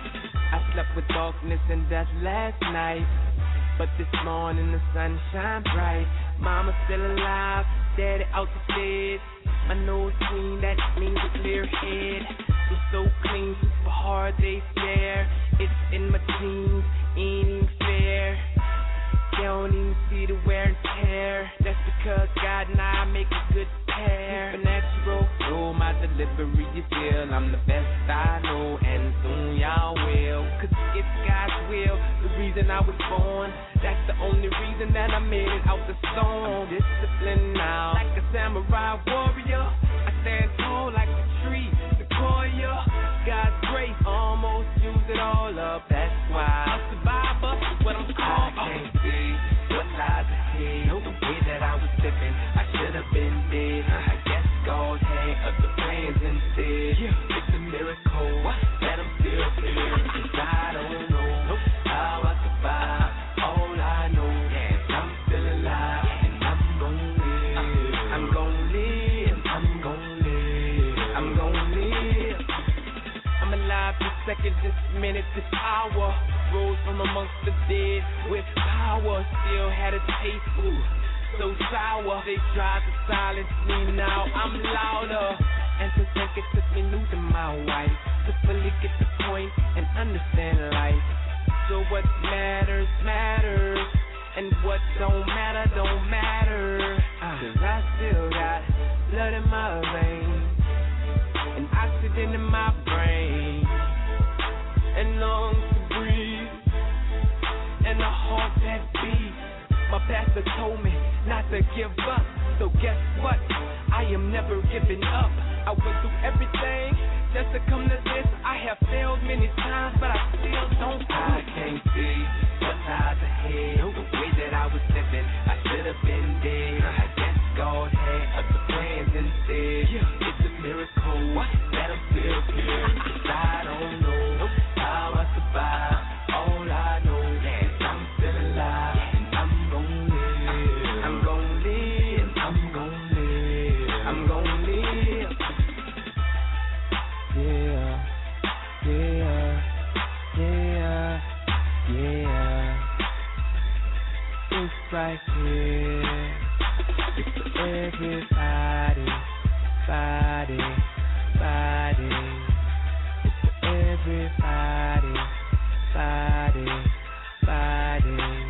S2: I slept with darkness and death last night, but this morning the sun shine bright. Mama's still alive, daddy out the bed. My nose clean, that means a clear head. I'm so clean, super hard they stare. It's in my jeans, ain't even fair. They don't even see the wear and tear. That's because God and I make a good pair. Supernatural, know my delivery, you feel I'm the best I know, and soon y'all will. 'Cause it's God's will, the reason I was born. That's the only reason that I made it out the storm. Disciplined now, like a samurai warrior. I stand tall like a tree, sequoia. God's grace almost used it all up. That's why a survivor, what I'm called. I can't see what lies ahead. The way that I was living, I should have been dead. I guess God had other plans instead. It's a miracle that I'm still here. 'Cause I don't know how I survive. All I know is I'm still alive, and I'm gon' live. I'm gon' live. I'm gon' live. I'm gon' live. I'm alive this second, this minute, this hour. Rose from amongst the dead with power. Still had a taste, ooh, so sour. They tried to silence me, now I'm louder. And to think it took me losing my wife to fully get the point and understand life. So what matters, matters. And what don't matter, don't matter. uh, Cause I still got blood in my veins and oxygen in my brain, and lungs to breathe, and a heart that beats. My pastor told me not to give up, so guess what? I am never giving up. I went through everything just to come to this. I have failed many times, but I still don't quit. I can't see what lies ahead. The way that I was living, I should have been dead. I guess God had other plans instead. It's a miracle that I'm still here. 'Cause I don't know how I survive. All I know is I'm still alive, and I'm gon' live. I'm gon' live. I'm gon' live. I'm gon' live. Yeah, yeah, yeah, yeah. It's right here. It's for everybody, body, body. It's for everybody, body, body.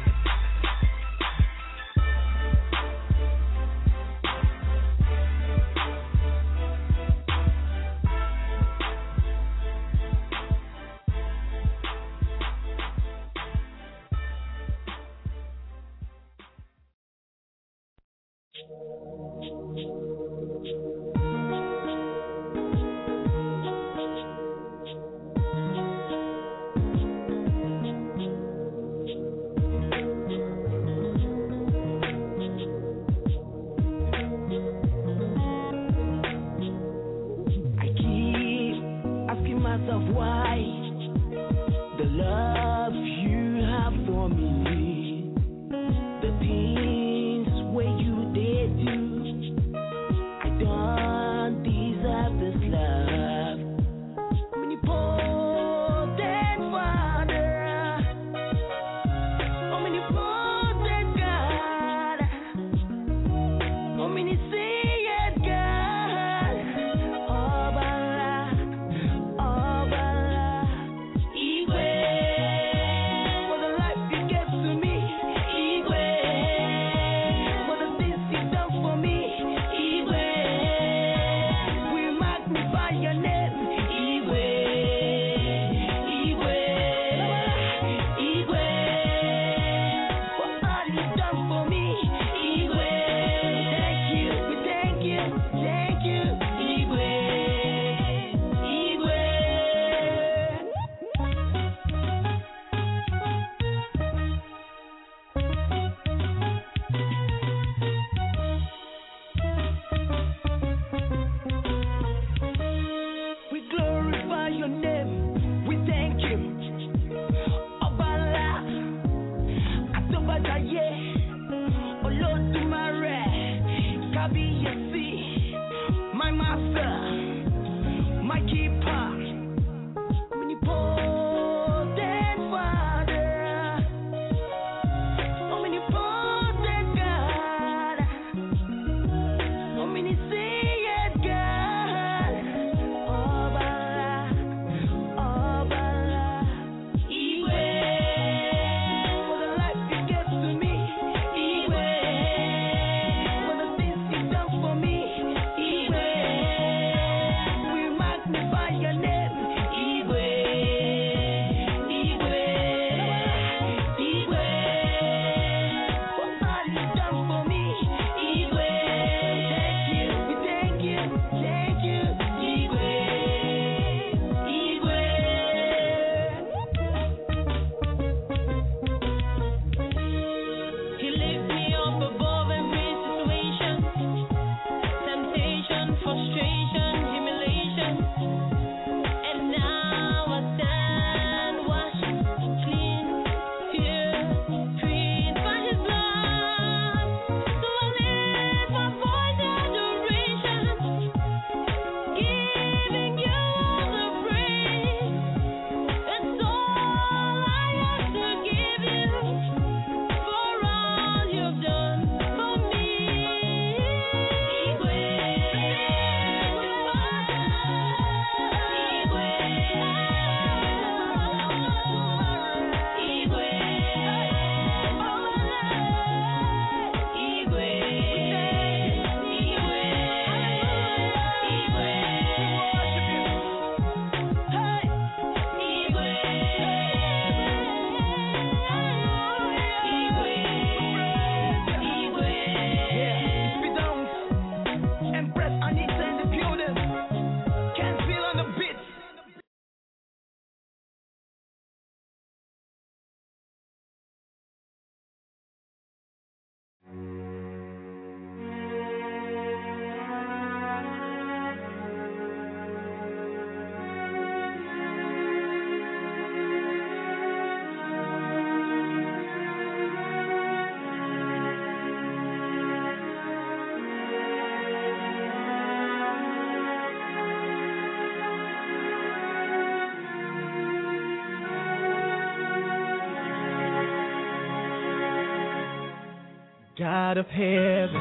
S10: God of heaven,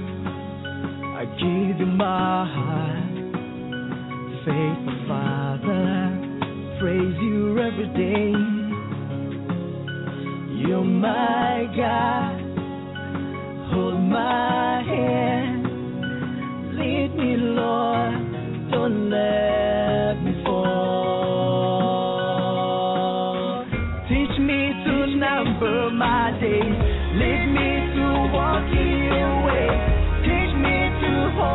S10: I give you my heart. Faithful Father, praise you every day. You're my God, hold my hand. Lead me, Lord, don't let me fall. Teach me to number my days. Lead me to walk in your way.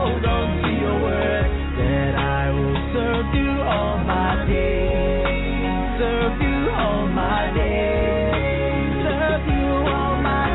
S10: hold on to your word that I will serve you all my days, serve you all my days, serve you all my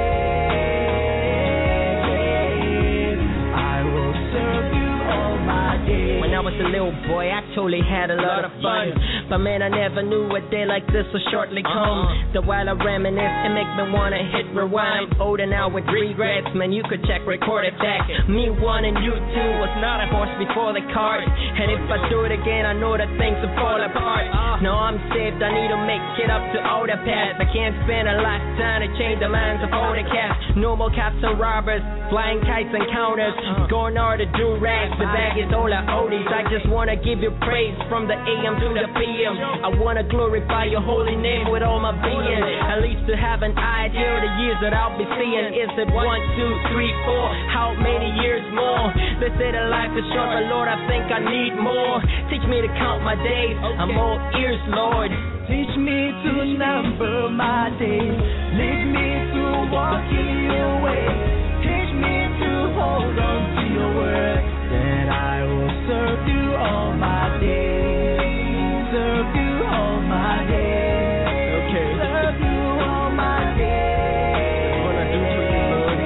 S10: days. I will serve you all my days.
S11: When I was a little boy, I totally had a lot of fun. But man, I never knew a day like this would shortly come. So while I reminisce, it make me wanna hit rewind. I'm older now with regrets, man, you could check, record it back. Me one and you two was not a horse before the cart. And if I do it again, I know that things will fall apart. Now I'm saved, I need to make it up to all the past. I can't spend a lifetime to change the minds of all the cats. No more cops and robbers, flying kites and counters, going hard to do rags. The bag is all our oldies. I just wanna give you praise from the A M to the P M. I wanna glorify your holy name with all my being. At least to have an idea of the years that I'll be seeing. Is it one, two, three, four? How many years more? They say that life is short, but Lord, I think I need more. Teach me to count my days. I'm all ears, Lord.
S10: Teach me to number my days. Lead me to walk in your way. Teach me to hold on to your word that I will serve you all my days. Serve you all my days.
S12: Okay.
S10: Serve you all my days.
S12: What I do for you, Lord.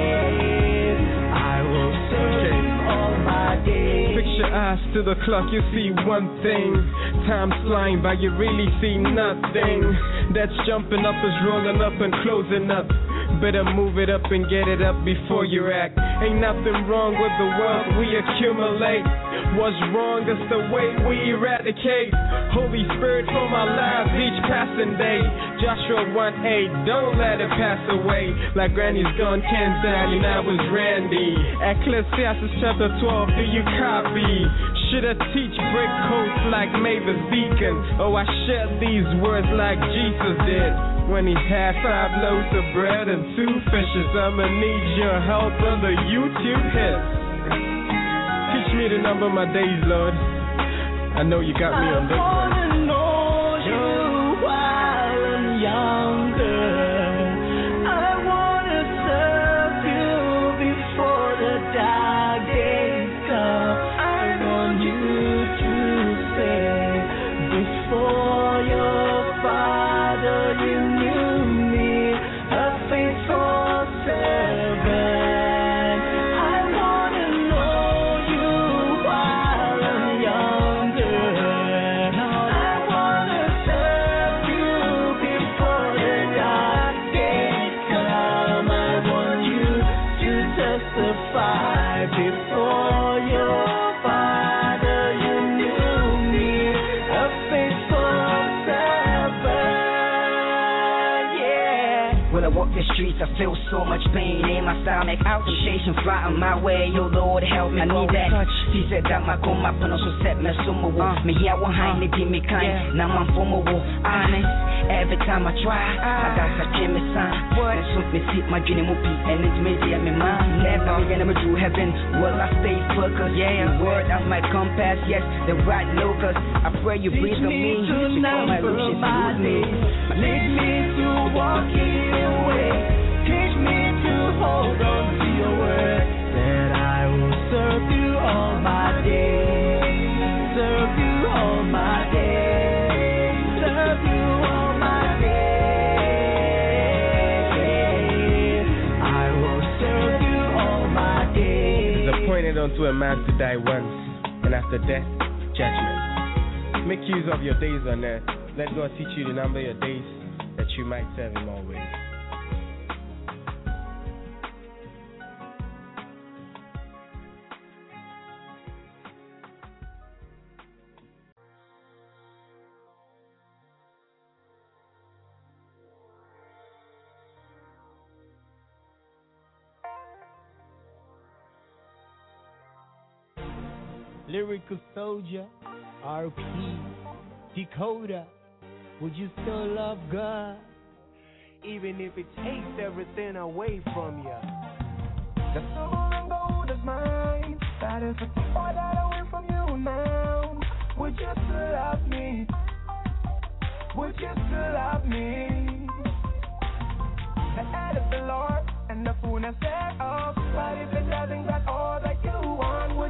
S10: I will serve okay. you all my days.
S12: Fix your eyes to the clock, you see one thing. Time's flying by, you really see nothing. That's jumping up is rolling up and closing up. Better move it up and get it up before you act. Ain't nothing wrong with the wealth we accumulate. What's wrong is the way we eradicate. Holy Spirit for my lives each passing day. Joshua one eight, don't let it pass away. Like Granny's gone, Ken's daddy, now is Randy. Ecclesiastes chapter twelve, do you copy? Should I teach break coats like Mavis Deacon? Oh, I shared these words like Jesus did when he had five loaves of bread and two fishes. I'ma need your help on the YouTube hits. Teach me to number my days, Lord. I know you got me on this one.
S10: I wanna know you while I'm younger. I wanna serve you before the dark days come. I want you to say before your father you knew me, a faithful servant. I wanna know you while I'm younger. I wanna serve you before the dark days come. I want you to testify before your father you knew me, a faithful servant. Yeah.
S11: When I walk the streets, I feel so much pain in my stomach. Temptation flying my way, yo Lord help me. I need that touch. She said that my coma pano so set me sumo. Me ya wa haine di me kind. Now I'm formo honest. Every time I try, I got such a me sign. And so me see my dream movie and it's me dear me mind. Never again I'm through heaven. Will I stay focused? Yeah, the word as my compass. Yes, the right locus. I pray you breathe on me before my wishes lose me.
S10: Lead me to walk in your way. Teach me to hold on to your word that I will serve you all my days. Serve you all my days. Serve you all my days. I will serve you all my days.
S12: It is appointed unto a man to die once, and after death, judgment. Make use of your days on earth. Let God teach you to number your days that you might serve him always.
S10: Lyrical Soldier, R P, Dakota, would you still love God?
S13: Even if it takes everything away from you.
S14: The silver and gold is mine. That is the all that away from you now. Would you still love me? Would you still love me? The head of the Lord and the fullness thereof. But if it doesn't got all that you want, would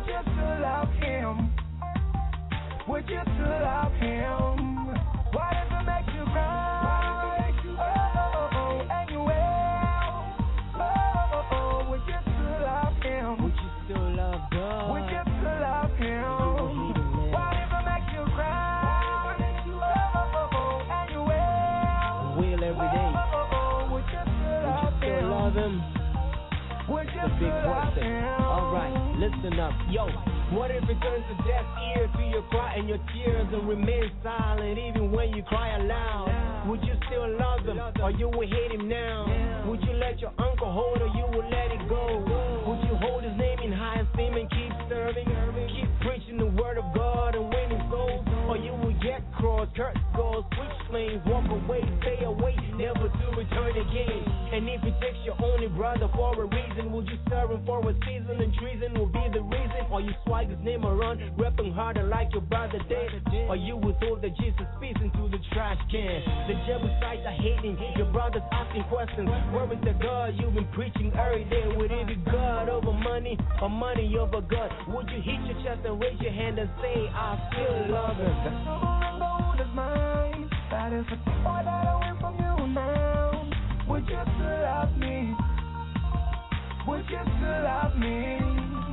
S14: love him? Would you still love him? What if it makes you cry? Oh, oh, oh, and you will. Oh, oh, oh, would you still love him?
S10: Would you still love God?
S14: Would you still love him? What if it makes you cry? Oh, oh, oh, and you will.
S10: Will every day.
S14: Oh, oh, oh, would you still love
S10: Would you still
S14: him?
S10: love him?
S14: Would you
S10: The big
S14: still love
S10: question.
S14: him?
S10: Alright, listen up. Yo, what if it turns a deaf ear to your cry and your tears and remain silent even when you cry aloud? Would you still love him or you will hate him now? Would you let your uncle hold or you will let it go? Would you hold his name in high esteem and keep serving? Keep preaching the word of God and winning souls? Or you will get cross, curse goals, switch lanes, walk away, stay away, never to return again. And if it takes your only brother for a reason, would you serve him for a season and treason will be the reason? Or you swag his name around, repping harder like your brother did? Or you will throw the Jesus piece into the trash can? The Jebusites are hating, your brothers asking questions. Where is the God you've been preaching every day? Would it be God over money or money over God? Would you hit your chest and raise your hand and say, I still love him?
S14: The silver and gold is mine. That is the all that I want from you now. Would you still love me? Would you still love me?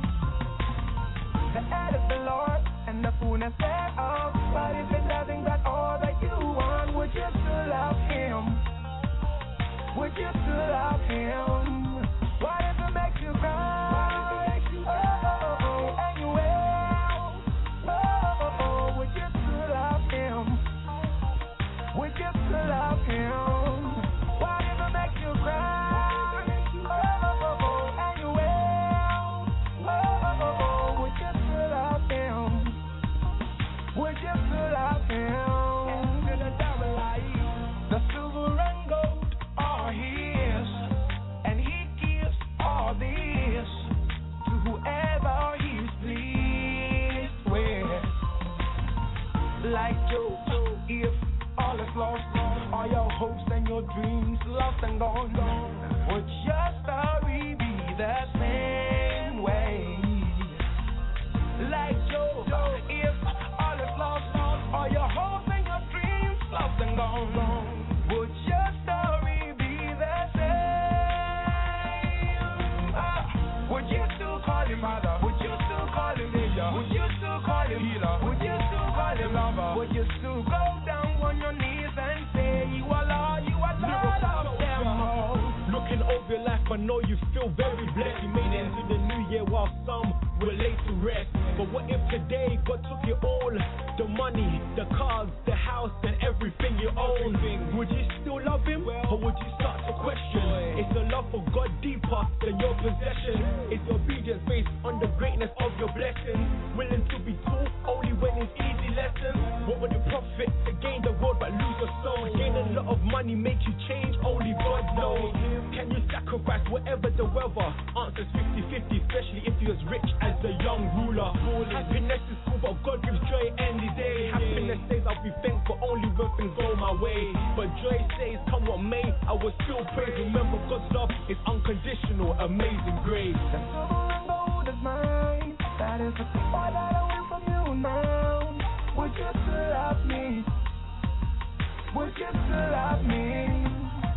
S14: The head of the Lord and the fullness thereof. But if it doesn't got all that you want, would you still love him? Would you still love him? What if it makes you cry? Oh, oh, oh, and you will. Oh, oh, oh, would you still love him? Would you still love him? What if it makes you cry? Oh, oh, oh, and you will. Oh, oh, oh, would you still love him? Would you still love him? To the devil life. The silver and gold are his, and he gives all this to whoever he's pleased with. Like Job, if all is lost, all your hopes and your dreams lost and gone, would your story be the same way? Like Job, if all is lost, all your hopes and your dreams lost and gone, would your story be the same? Uh, would you still call him Father? Would you still call him Savior? Would you still call him Healer? Would you still call him Lover? Would you still go down on your knees and say you are Lord, you are Lord of them all?
S10: Looking over your life, I know you feel very blessed. You made it into the new year while some were late to rest. But what if today God took it all? The money, the cars, the house, and everything you own. Would you still love him? Or would you start to question? Is the love for God deeper than your possession? Is your obedience based on the greatness of your blessings? Willing to be taught only when it's easy lessons? What would it profit to gain the world but lose your soul? Gain a lot of money, make you change, only God knows. Can you sacrifice whatever the weather? Answers fifty-fifty, especially if you're as rich as the young ruler. Happiness is cool, but God gives joy any day. Happiness says I'll be thankful only when things go my way. But joy says come what may, I will still praise. Remember God's love is unconditional, amazing grace.
S14: The silver and gold is mine. That is the all that I want from you now. Would you still love me? Would you still love me?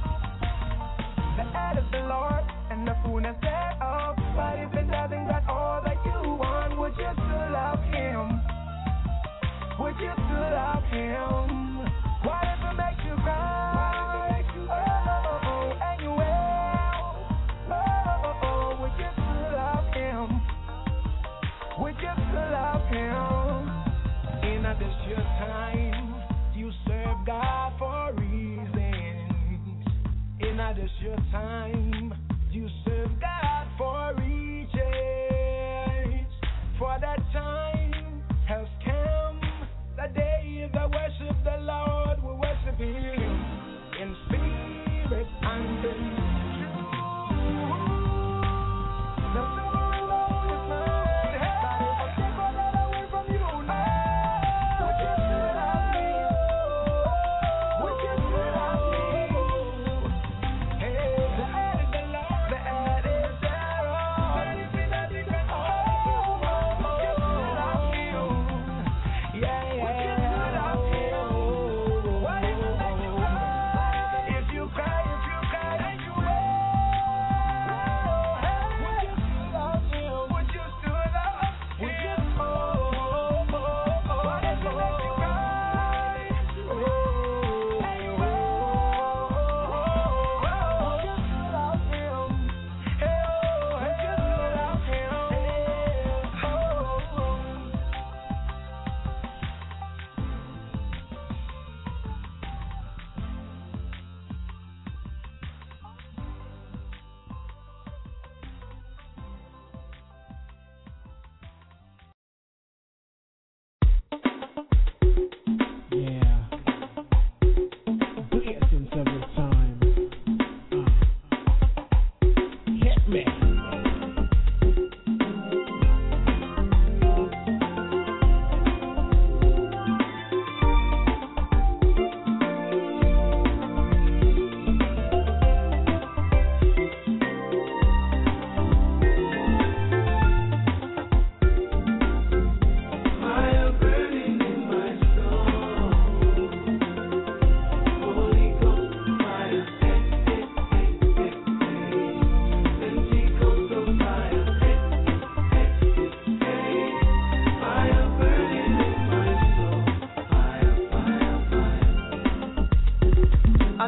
S14: The head of the Lord and the fullness thereof. But if it doesn't got all that you want, would you still love him? Would you still love him? What if it makes you cry? Oh, oh, oh, and you will. Oh, oh, oh, would you still love him? Would you still love him? In this your time, you serve God for reasons. In this your time, you serve God for riches. For that time has come, the day that worship the Lord will worship him in spirit and in truth. The silver and gold is mine. But if I take all that away from you now, would you still love me? Would you still love me? Hey, the head is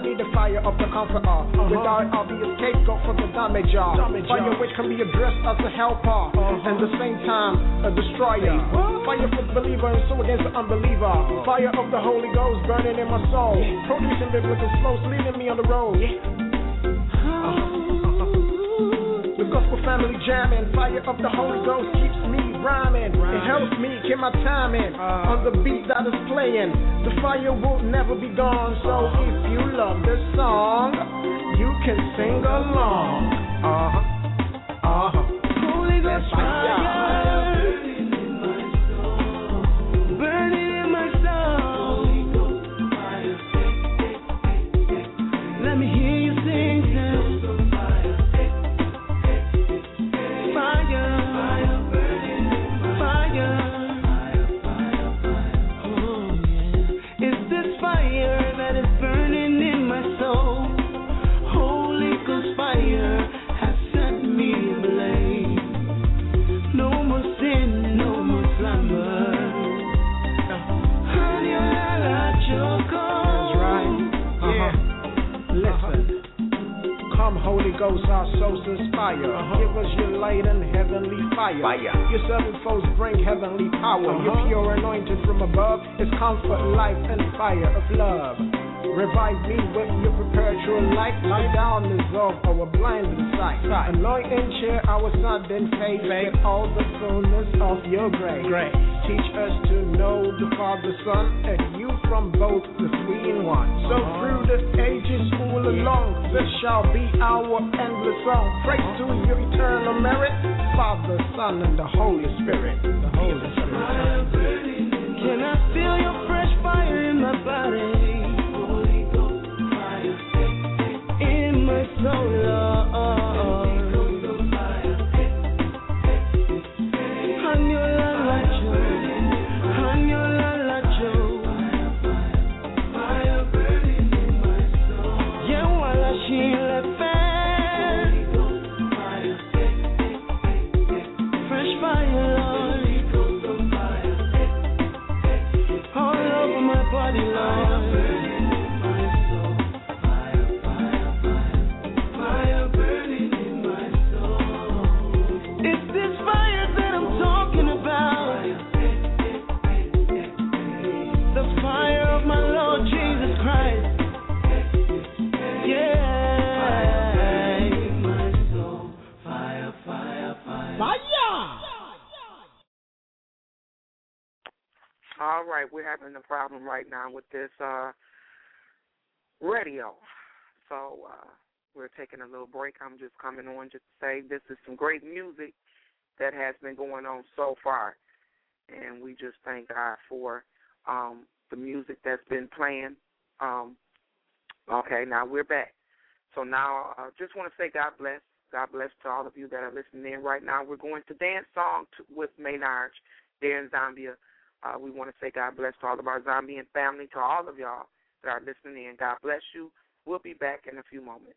S15: need the fire of the comforter. Uh-huh. Without it, I'll be a scapegoat for the damage. Damage fire which can be addressed as a helper, uh-huh. and at the same time a destroyer. What? Fire for the believer and so against the unbeliever. Uh-huh. Fire of the Holy Ghost burning in my soul, yeah. Producing biblical flows, leading me on the road. Yeah. Uh-huh. The gospel family jamming, fire of the Holy Ghost keeps me rhyming. It helps me keep my time in uh, on the beat that is playing. The fire will never be gone. So if you love this song, you can sing along. Uh huh. Uh huh. Holy Ghost fire, burning in my soul, burning in my soul. Holy Ghost fire, let me hear you sing now. Holy Ghost, our souls inspire. Uh-huh. Give us your light and heavenly fire. fire. Your seven foes bring heavenly power. Uh-huh. Your pure anointed from above is comfort, life, and fire of love. Revive me with your perpetual light. Light down, dissolve our blinding sight. sight. Anoint and cheer our sudden faith with all the fullness of your grace. grace. Teach us to know the Father, Son, and you from both the three in one. So uh-huh. through the ages all along, this shall be our endless song. Praise to your eternal merit, Father, Son, and the Holy Spirit. The Holy Spirit. Can I feel your fresh fire in my body? My soul, Lord. Hanyola lacho, hanyola lacho. Fire burning in my soul. Yeah, while I shine fan. Fresh fire, Lord. All over my body, Lord.
S3: All right, we're having a problem right now with this uh, radio. So uh, we're taking a little break. I'm just coming on just to say this is some great music that has been going on so far. And we just thank God for um, the music that's been playing. Um, okay, now we're back. So now I uh, just want to say God bless. God bless to all of you that are listening in right now. We're going to dance song to, with Maynard there in Zambia. Uh, we want to say God bless to all of our Zambian family, to all of y'all that are listening in. God bless you. We'll be back in a few moments.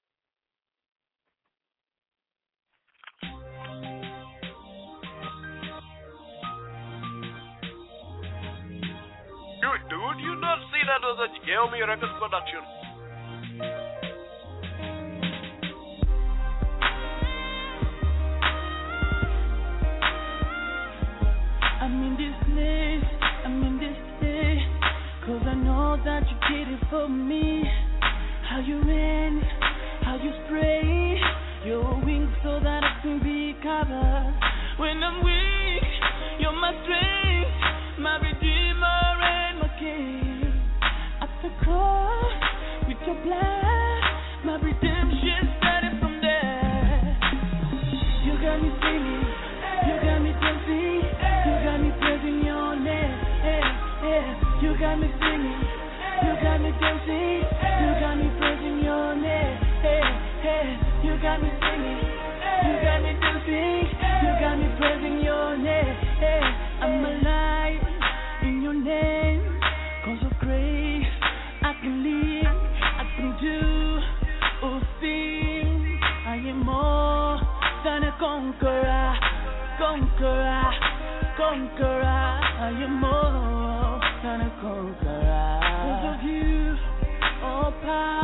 S16: Dude, dude, you not see that as a Gelmi Records production?
S10: I'm in this place, I'm in this day, cause I know that you did it for me. How you ran, how you spray your wings so that I can be covered. When I'm weak, you're my strength, my redeemer and my king. At the cross, with your blood, my redemption started from there. You got me singing, you got me dancing. You got me praising your name, hey, hey. You got me singing, you got me dancing. You got me praising your name, hey, hey. You got me singing, you got me dancing. You got me praising your name, hey. I'm alive in your name, cause of grace I can live, I can do all things. I am more than a conqueror, conqueror. Conqueror, I am more than a conqueror. Because of you, all power.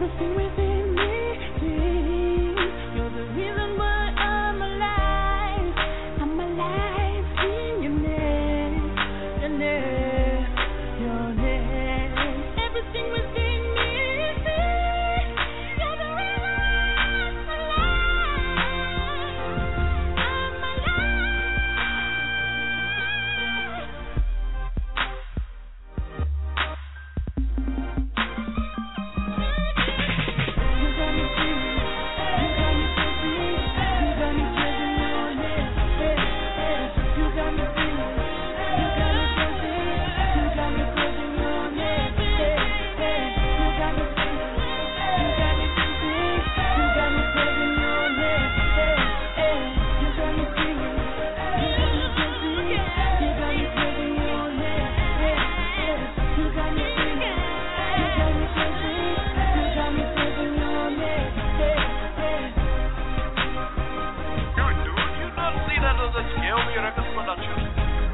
S10: everything within me. See, you're the reason why I'm alive. I'm alive in your name, your name, your name. Everything within me. See, you're the reason why I'm alive. I'm
S16: Geomi Records Production.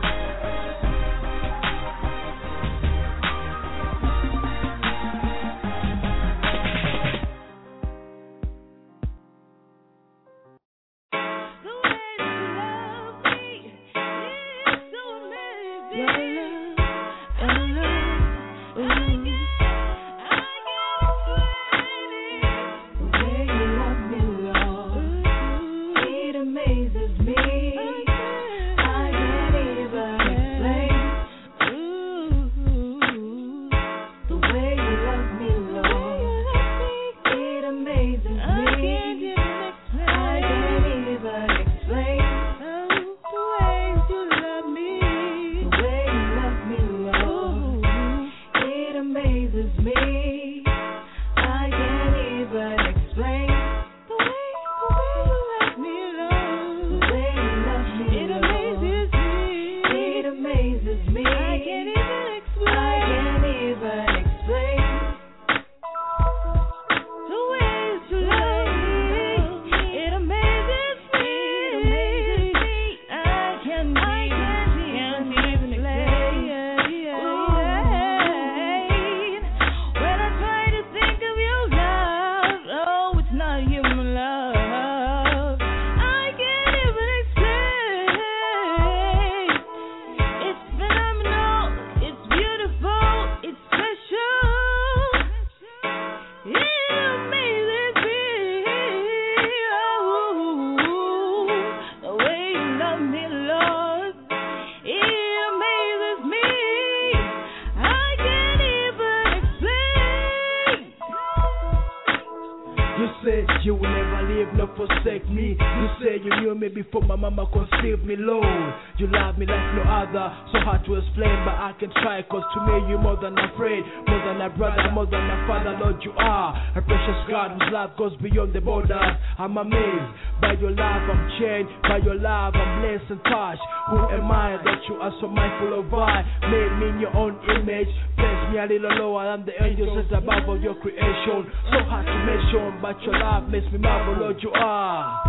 S6: You will never leave, nor forsake me. You say you knew me before my mama conceived me, Lord. You love me like no other, so hard to explain, but I can try, cause to me you're more than a friend, more than a brother, more than a father, Lord, you are a precious God whose love goes beyond the borders. I'm amazed by your love, I'm chained by your love, I'm blessed and touched. Who am I that you are so mindful of? I made me in your own image, place me a little lower than the angels that's above all your creation. So hard to mention, but your love makes me marvel, Lord, you are.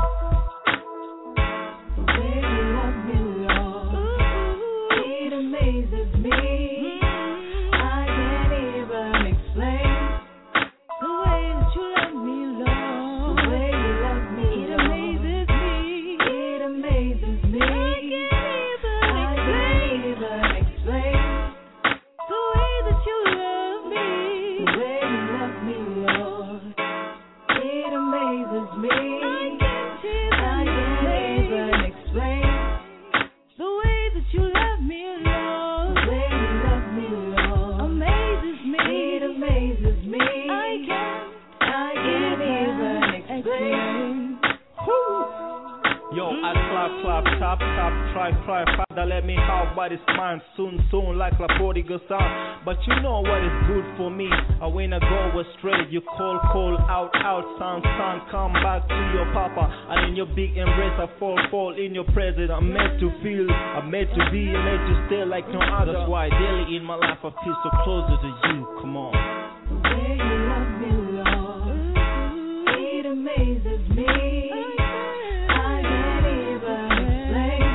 S10: The way you love me, Lord, it amazes me. I can't even explain the way that you love me, Lord. The way you love me, it amazes me. It amazes me. I can't even explain the way that you love me. The way you love me, Lord, it amazes me. I can't even explain the way that you love me, Lord. The way you love me, Lord, amazes me. It amazes me. I can't, I can't even explain.
S8: Yo, I clap, clap, tap, tap, try, try, Father, let me have what is mine soon, soon, like a prodigal son. But you know what is good for me. I when I go astray, you call, call, out, out, son, son, come back to your papa. And in your big embrace, I fall, fall in your presence. I'm meant to feel, I'm meant to be, I'm meant to stay like no other. That's why daily in my life I feel so closer to you. Come on.
S10: The way you love me, Lord, it amazes me. I can't even explain.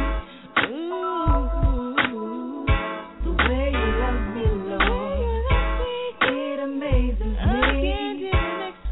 S10: Ooh, the way you love me, Lord, it amazes me. I can't even explain.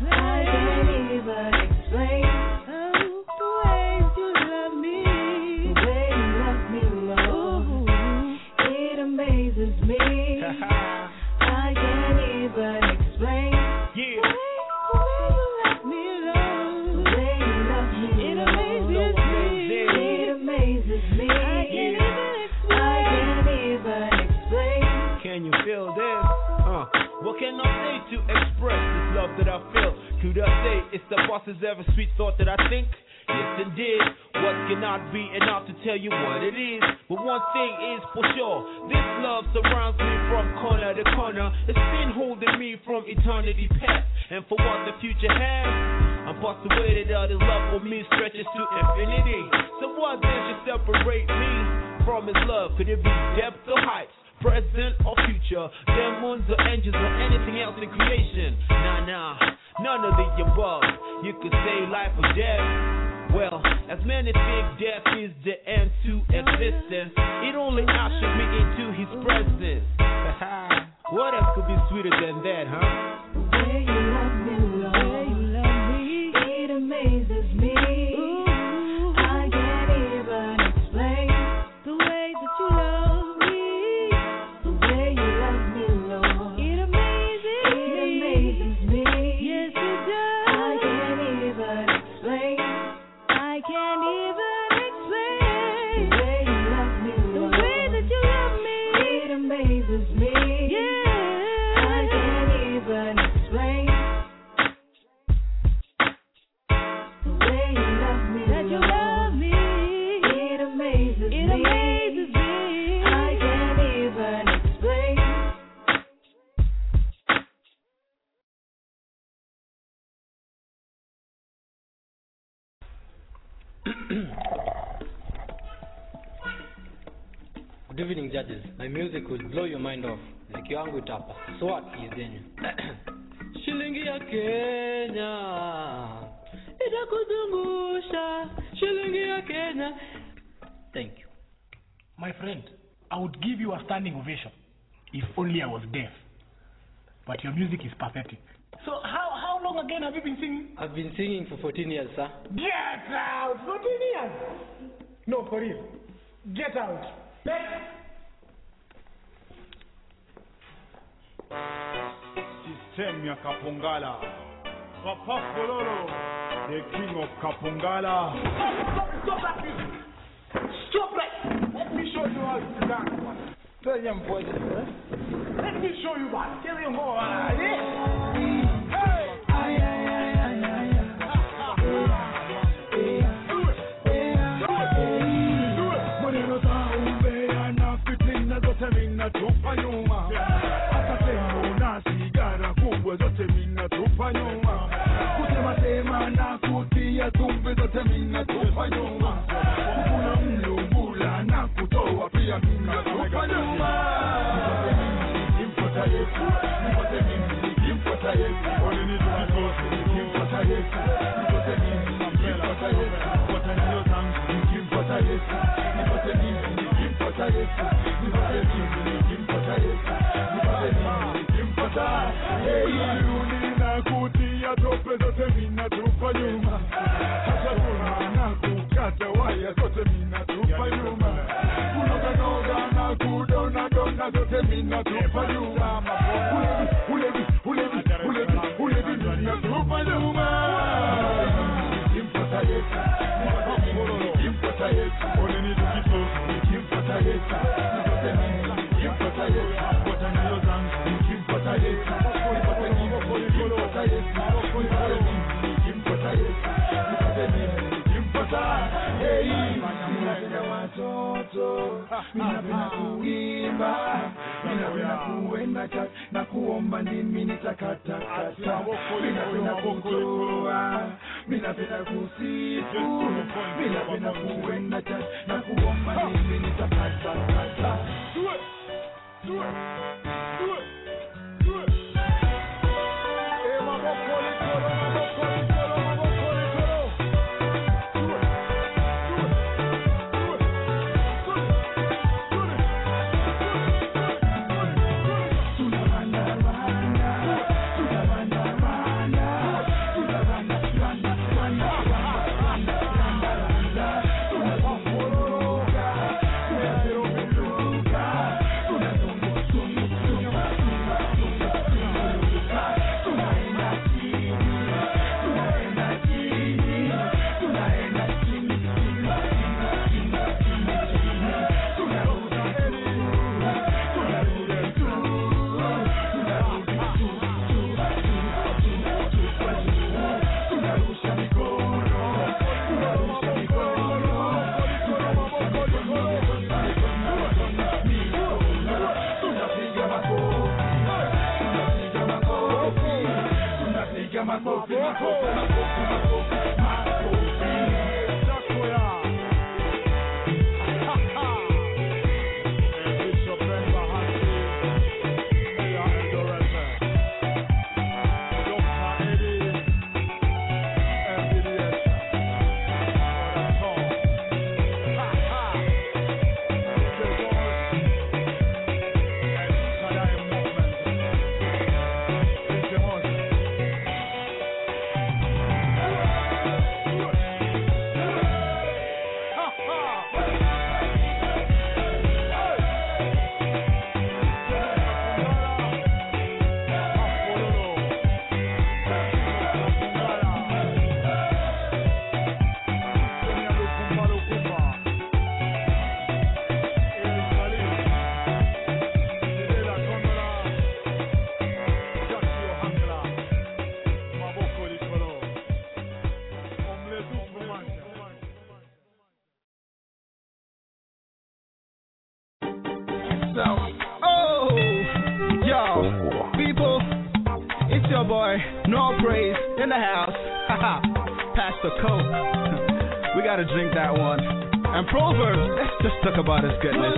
S9: Can you feel this? Uh, what can I say to express this love that I feel? Could I say it's the boss's ever sweet thought that I think? Yes, indeed. What cannot be enough to tell you what it is? But one thing is for sure, this love surrounds me from corner to corner. It's been holding me from eternity past. And for what the future has, I'm persuaded that his love for me stretches to infinity. So what then should separate me from his love? Could it be depth or heights? Present or future, demons or angels or anything else in creation? Nah, nah, none of the above. You could say life or death. Well, as many think death is the end to existence, it only ushered me into his presence. What else could be sweeter than that, huh?
S10: The way you love me, Lord, the way you love me, it amazes me. Ooh, I can't even explain the way that you love.
S17: Good evening, judges. My music will blow your mind off. Muziki wangu itapa. Swat yenyu. Shilingi ya Kenya itakuzungusha. Shilingi ya Kenya. Thank you.
S18: My friend, I would give you a standing ovation if only I was deaf. But your music is pathetic. So how how long again have you been singing?
S17: I've been singing for fourteen years, sir.
S18: Get out! fourteen years? No, for real. Get out. Next.
S19: System ya Kapongala. Papa Kololo, the king of Kapongala.
S18: Stop, stop, stop that music. Stop that. Let me show you how to dance. Tell them boys, let me show you what. Tell them more. Hey! Ay, ay, ay, ay, ay, ay.
S19: Mina tupa nyuma, hata sema una sigara kubwa zote mina tupa nyuma, kusema sema na kutia tumbe zote mina tupa nyuma, kukuna mlungula na kutoa pia mina tupa nyuma. Kimfuata Yesu, nipate mimi, kimfuata Yesu, oni ni tukikosi, kimfuata Yesu, nipate mimi, kimfuata Yesu, fuata nyo zangu, kimfuata Yesu, nipate mimi, kimfuata Yesu, nipate mimi, kimfuata Yesu, nipate mimi, kimfuata. Hey, yuni na kutia tope zote mina tupa nyuma, hata kuna na kukata waya zote mina tupa nyuma, kunoga noga na kudona dona zote mina tupa nyuma, ulevi, ulevi, ulevi, ulevi, ulevi mina tupa nyuma. Kimfuata Yesu, kimfuata Yesu, oni ni tukikosi, kimfuata Yesu, nipate mimi, kimfuata Yesu, fuata nyayo zangu, kimfuata Yesu, nipate mimi, kimfuata Yesu, nipate mimi, kimfuata Yesu, nipate mimi, kimfuata. Hey, minapenda watoto, minapenda kuimba, minapenda kuenda church na kuomba ndimi nitakata kata, minapenda kutoa, minapenda kusifu, minapenda kuenda church na kuomba ndimi nitakata kata. Do it, do it, do it, do it. Hey, maboko litoro, maboko litoro, maboko litoro. Do it, do it, do it, do it, do it, do it, do it. Tunavanda vanda, tunavanda vanda, tunavanda vanda, vanda, vanda, vanda, vanda, tunavokoroga, tunavokoroga, tunavokoroga, tunavokoroga.
S20: Drink that one. And Proverbs, let's just talk about his goodness.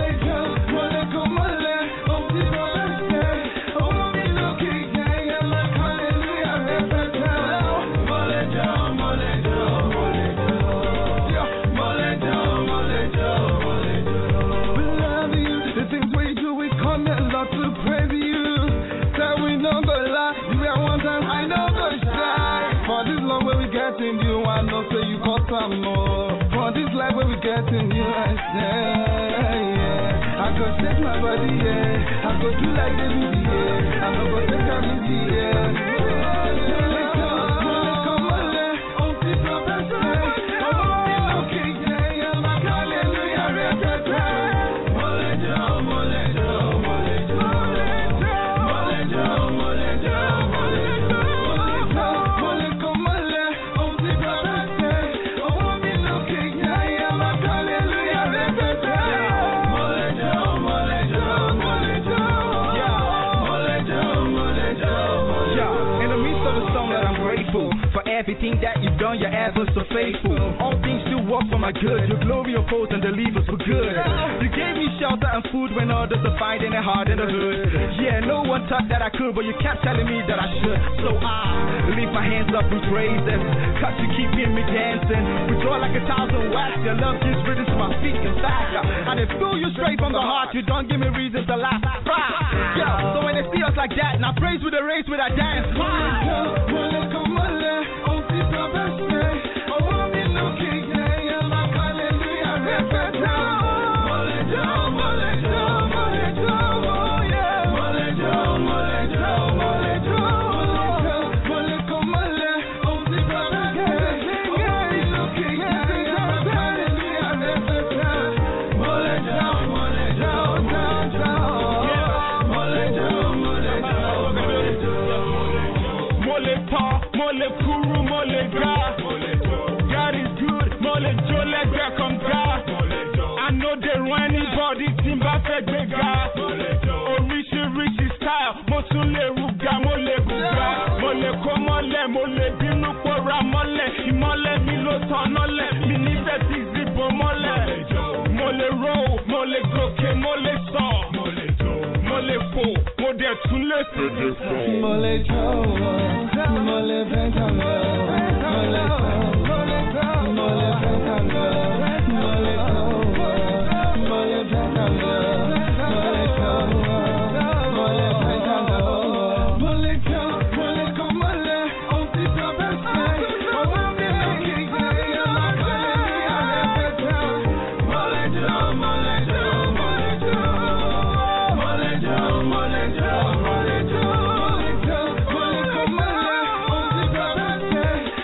S20: Getting you, I say, yeah. I go take my body, yeah. I go do like the movie, yeah. I go take a movie, yeah. Everything that you've done, your ever so faithful. All things still work for my good. Your glory upholds and delivers for good. You gave me shelter and food when others are finding it hard in the hood. Yeah, no one thought that I could, but you kept telling me that I should. So I lift my hands up in praises, cause you keeping me dancing. We draw like a thousand watts. Your love gives rhythm to my feet and back. And they feel you straight from the heart. You don't give me reasons to laugh. Yeah, so when they see us like that, now praise with a race with a dance. Mole Joe, Mole Ventano, Mole Joe, Mole Ventano, Mole Joe, Mole Ventano, Mole Joe, Mole Ventano, Mole Joe, Mole Comole, on t'y traverse, on va bien qui gagne la calle, Mole Joe, Mole Joe, Mole Joe, Mole Joe, Mole Joe, Mole Joe.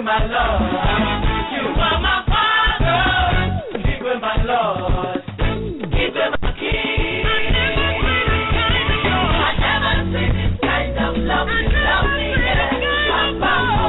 S4: my Lord. You are my Father. Keep with my Lord. Keep with my King. I never seen this kind of love. Love me, yeah.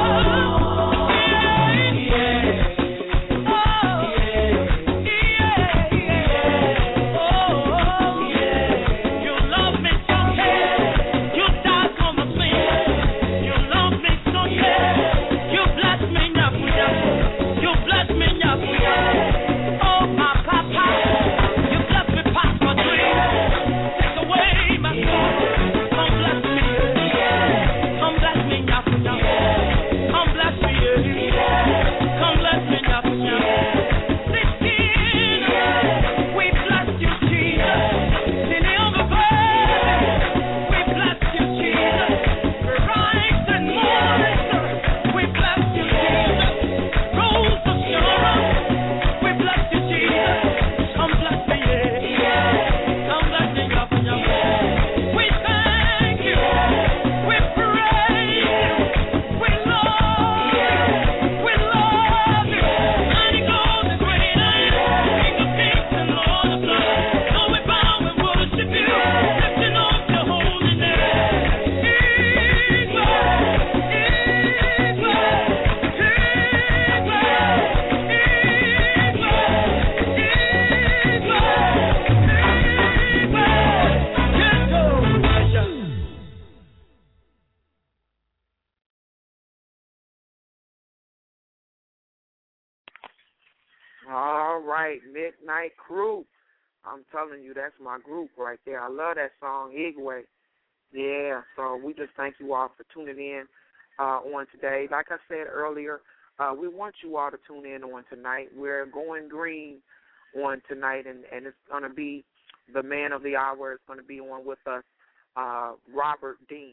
S3: All right, Midnight Crew. I'm telling you, that's my group right there. I love that song, Igwe. Yeah, so we just thank you all for tuning in uh, on today. Like I said earlier, uh, we want you all to tune in on tonight. We're going green on tonight, and, and it's going to be the man of the hour. It's going to be on with us, uh, Robert Dean.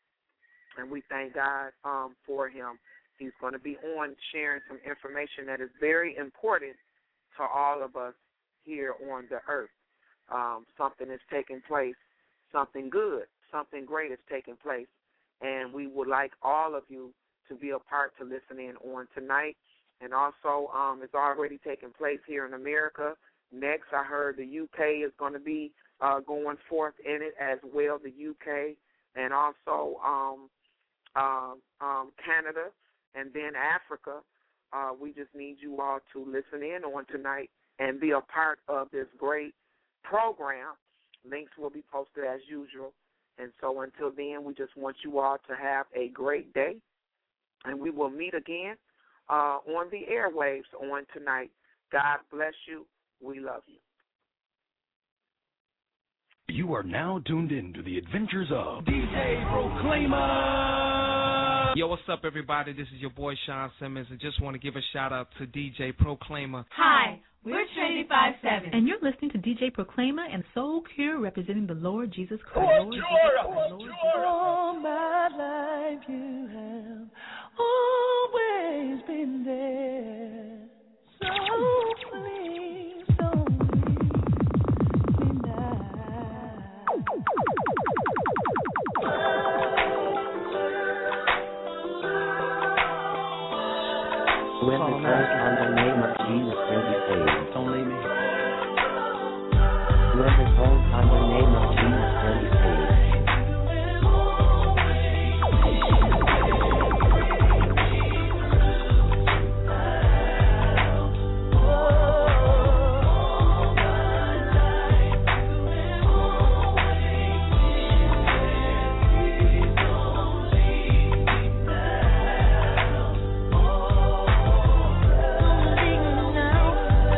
S3: And we thank God um, for him. He's going to be on sharing some information that is very important to all of us here on the earth. Um, something is taking place, something good, something great is taking place, and we would like all of you to be a part to listen in on tonight. And also, um, it's already taking place here in America. Next, I heard the U K is going to be uh, going forth in it as well, the U K, and also um, uh, um, Canada. And then Africa, uh, we just need you all to listen in on tonight and be a part of this great program. Links will be posted as usual. And so until then, we just want you all to have a great day. And we will meet again uh, on the airwaves on tonight. God bless you. We love you.
S21: You are now tuned in to the adventures of
S22: D J Proclaimer.
S23: Yo, what's up, everybody? This is your boy, Sean Simmons, and just want to give a shout-out to D J Proclaimer.
S24: Hi, we're Trinity five seven.
S25: And you're listening to D J Proclaimer and Soul Cure representing the Lord Jesus Christ.
S22: Oh,
S25: Lord
S22: Jesus
S25: Christ,
S22: Lord
S25: Lord
S22: Jesus.
S24: All my life you have always been there. So please don't leave me now.
S26: Whoever calls on the name of Jesus will be saved.
S22: Don't leave me.
S26: Whoever calls on the name of Jesus will be saved.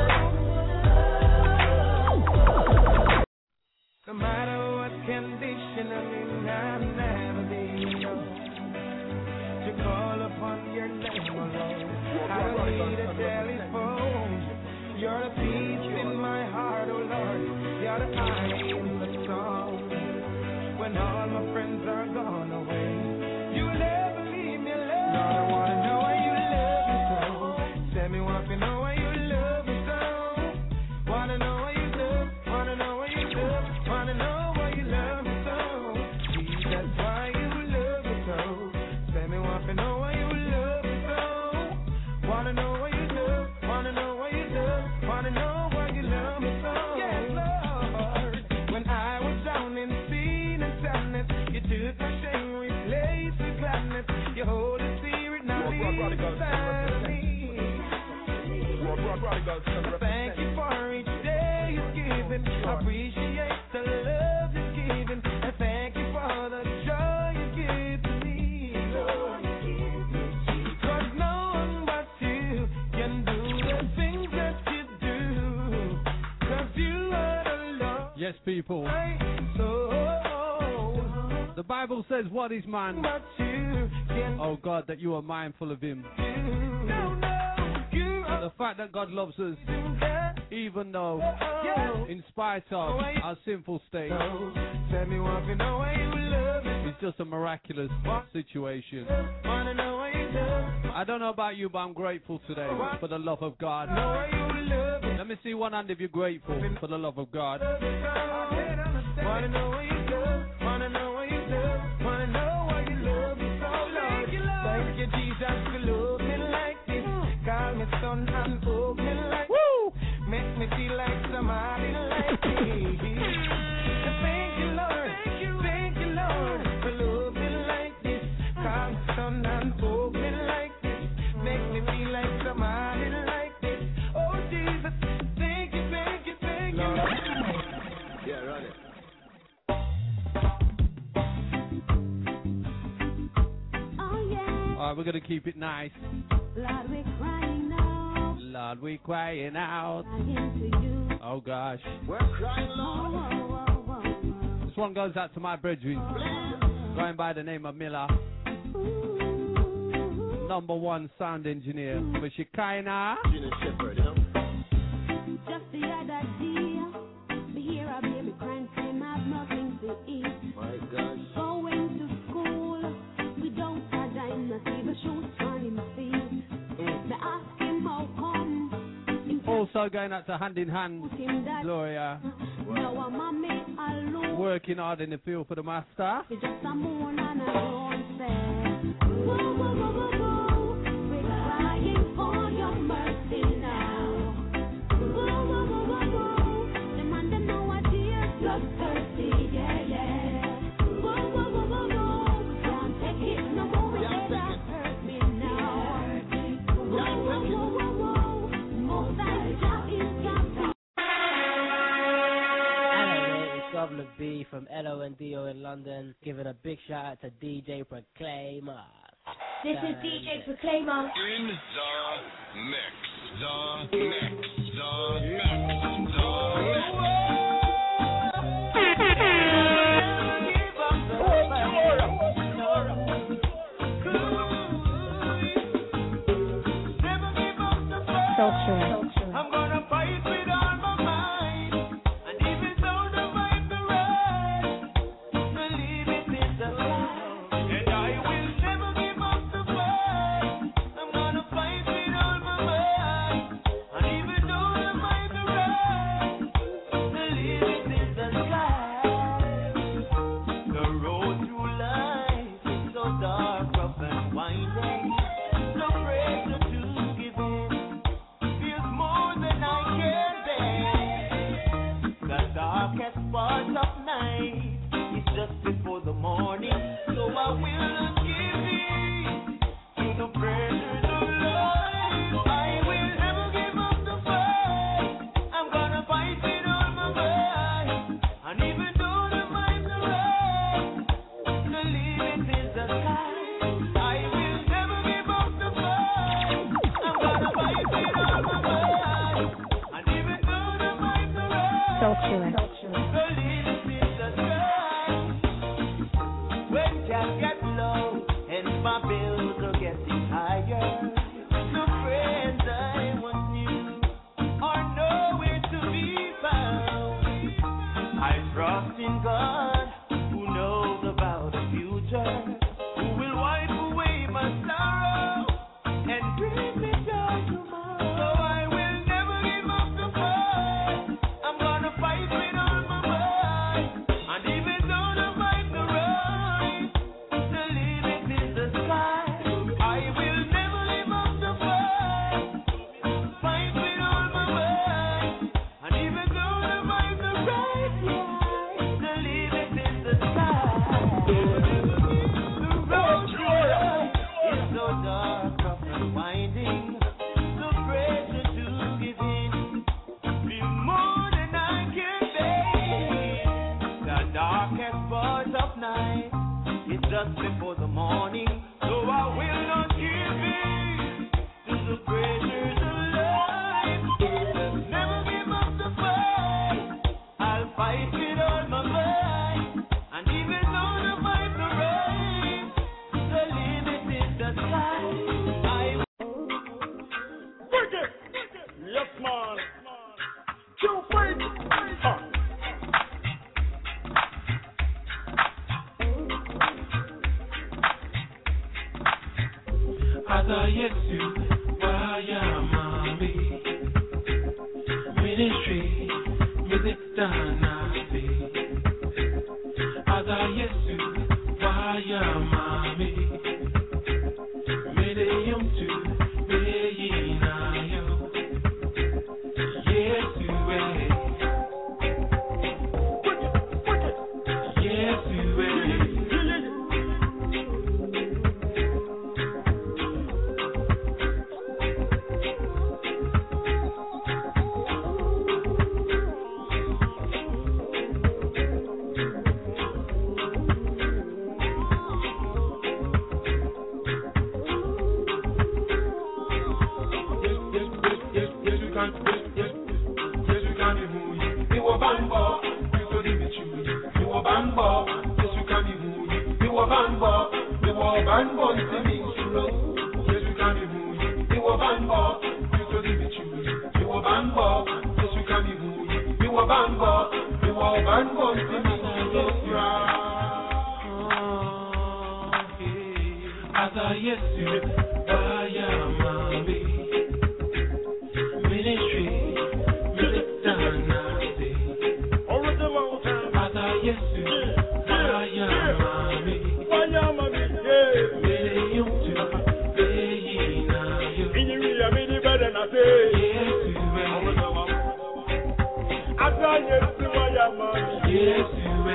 S2: No matter what can be
S14: inside me. Thank you for each day you've given. Appreciate the love you've given. And thank you for the joy you give to me. Cause no one but you can do the things that you do. Cause you are the Lord.
S1: Yes, people.
S14: So,
S1: the Bible says, what is man?
S14: but you can
S1: Oh God, that you are mindful of him.
S14: do. No, no, you are
S1: The fact that God loves us,
S14: that.
S1: even though,
S14: Oh,
S1: in spite of our sinful state,
S14: so, tell me what you know why you love me.
S1: it's just a miraculous situation.
S14: Wanna know why you love.
S1: I don't know about you, but I'm grateful today for the love of God.
S14: Know why you love me.
S1: Let me see one hand if you're grateful for the love of God.
S14: Wanna know why you love. Wanna know why you love. Wanna know why you love me so, Lord. Thank you, Jesus, for loving like this. Call me son and hold me like
S1: Woo!
S14: Make me feel like somebody like me. Thank you, Lord. Thank you, Lord, for loving like this. Call me son and hold me like this. Make me feel like somebody like this. Oh, Jesus, thank you, thank you, thank you.
S5: Yeah, run it.
S1: Alright, we're going to keep it nice.
S7: Lord, we're crying out.
S1: Lord, we're crying out. Oh gosh.
S5: We're crying, Lord.
S1: This one goes out to my brethren, going by the name of Miller. Number one sound engineer for Shekinah.
S5: Gina Shepherd, you know?
S7: Just the other day, me hear a baby crying, saying I've nothing to eat.
S5: My gosh.
S7: Going to school without a dime, not even shoes on him feet. They ask him how come.
S1: Also going out to Hand in Hand, Gloria.
S7: Now I'm a me alone.
S1: Working hard in the field for the master.
S7: It's just a moon and a don't say. Whoa, whoa, whoa, whoa, whoa. We're crying for your mercy now. Whoa, whoa, whoa, whoa, whoa. The man them know what is blood thirsty, yeah, yeah. Whoa, whoa, whoa, whoa, whoa. Can't take it no more. We let that hurt me now. Whoa, whoa, whoa, whoa, whoa. Most I just is got.
S11: Governor B from L O N D O in London, giving a big shout out to D J Proclaimer.
S7: This is D J Proclaimer.
S12: In the mix, the mix, the mix, the
S7: Culture.
S14: I'm gonna fight with all my mind, and even though the fight the right, believe it is the light, and I will never give up the fight. I'm gonna fight with all my mind, and even though the fight the right, believe it is the light. The road through life is so dark, rough and winding, no pressure to give in. Feels just before the morning. So I will not give in to the pressures of life. Never give up the fight. I'll fight with all my might. And even though the fight's right, the limit is the sky. I
S19: Wicked! Yes, man. Two fight. Huh.
S14: Ada Yesu, Waya Mami, Ministry, Music Danabi. Ada Yesu, Waya Mami, Medium to Beyinayo. Yesu, eh. Yesu, eh. Ada Yesu, Waya Mami, Ministry, Music Danabi. Ada Yesu, Waya Mami, Medium to Beyinayo. Yesu, eh.
S19: Ada Yesu, Waya Mami.
S14: Yesu, eh.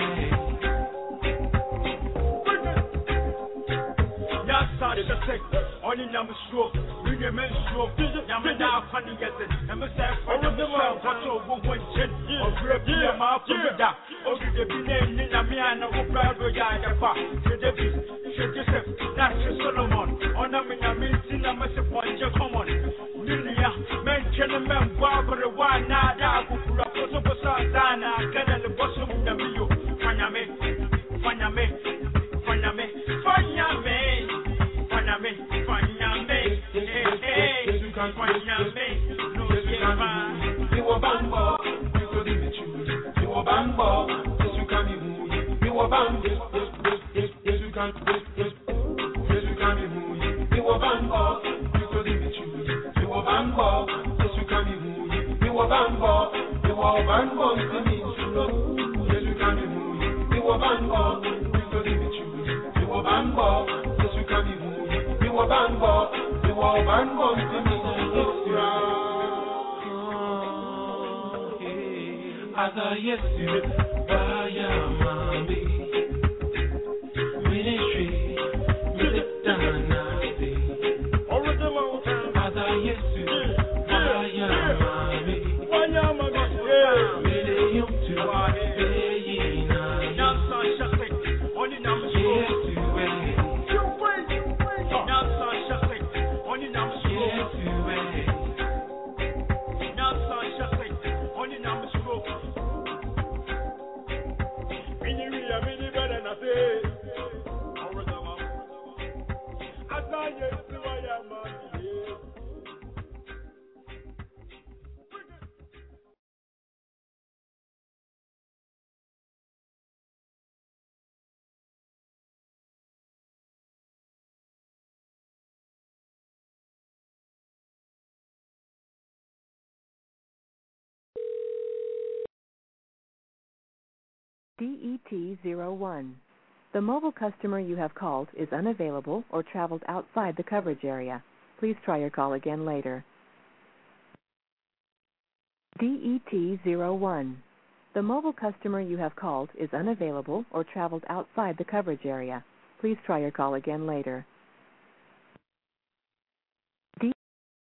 S19: On in number stroke, bring a men's stroke, Yamada funny get it, and Mister Father, the man, what's over one chin, or grab your mouth to the dock, or the name in a man of Bravo Yagapa, to the beast, Joseph, that's Solomon, on a mina meeting, I must appoint your common. Milia, mention a man, Barbara, one, Nada, Raposo Santana, Canada, the bosom of the Rio, Fanyame, Fanyame, Fanyame, Fanyame. Fanyame, Fanyame, hey, hey, Fanyame, no, yeah, you a bambo, you could be true. You a bambo, yes, you can be moved. You a bambo, yes, yes, yes, yes, you can, yes, yes, yes, you can be moved. You a bambo, you could be true. You a bambo, yes, you can be moved. You a bambo, you a bambo, you can be true. Yes, you can be moved. You a bambo, you could be true. You a bambo, yes, you can be moved. You a bambo, you a bambo, to me, Ada Yesu, Waya Mami, Ministry, Music Danabi. Ada Yesu, Waya Mami, Medium to Beyinayo. Yesu, eh.
S6: D E T zero one. The mobile customer you have called is unavailable or traveled outside the coverage area. Please try your call again later. D E T zero one. The mobile customer you have called is unavailable or traveled outside the coverage area. Please try your call again later.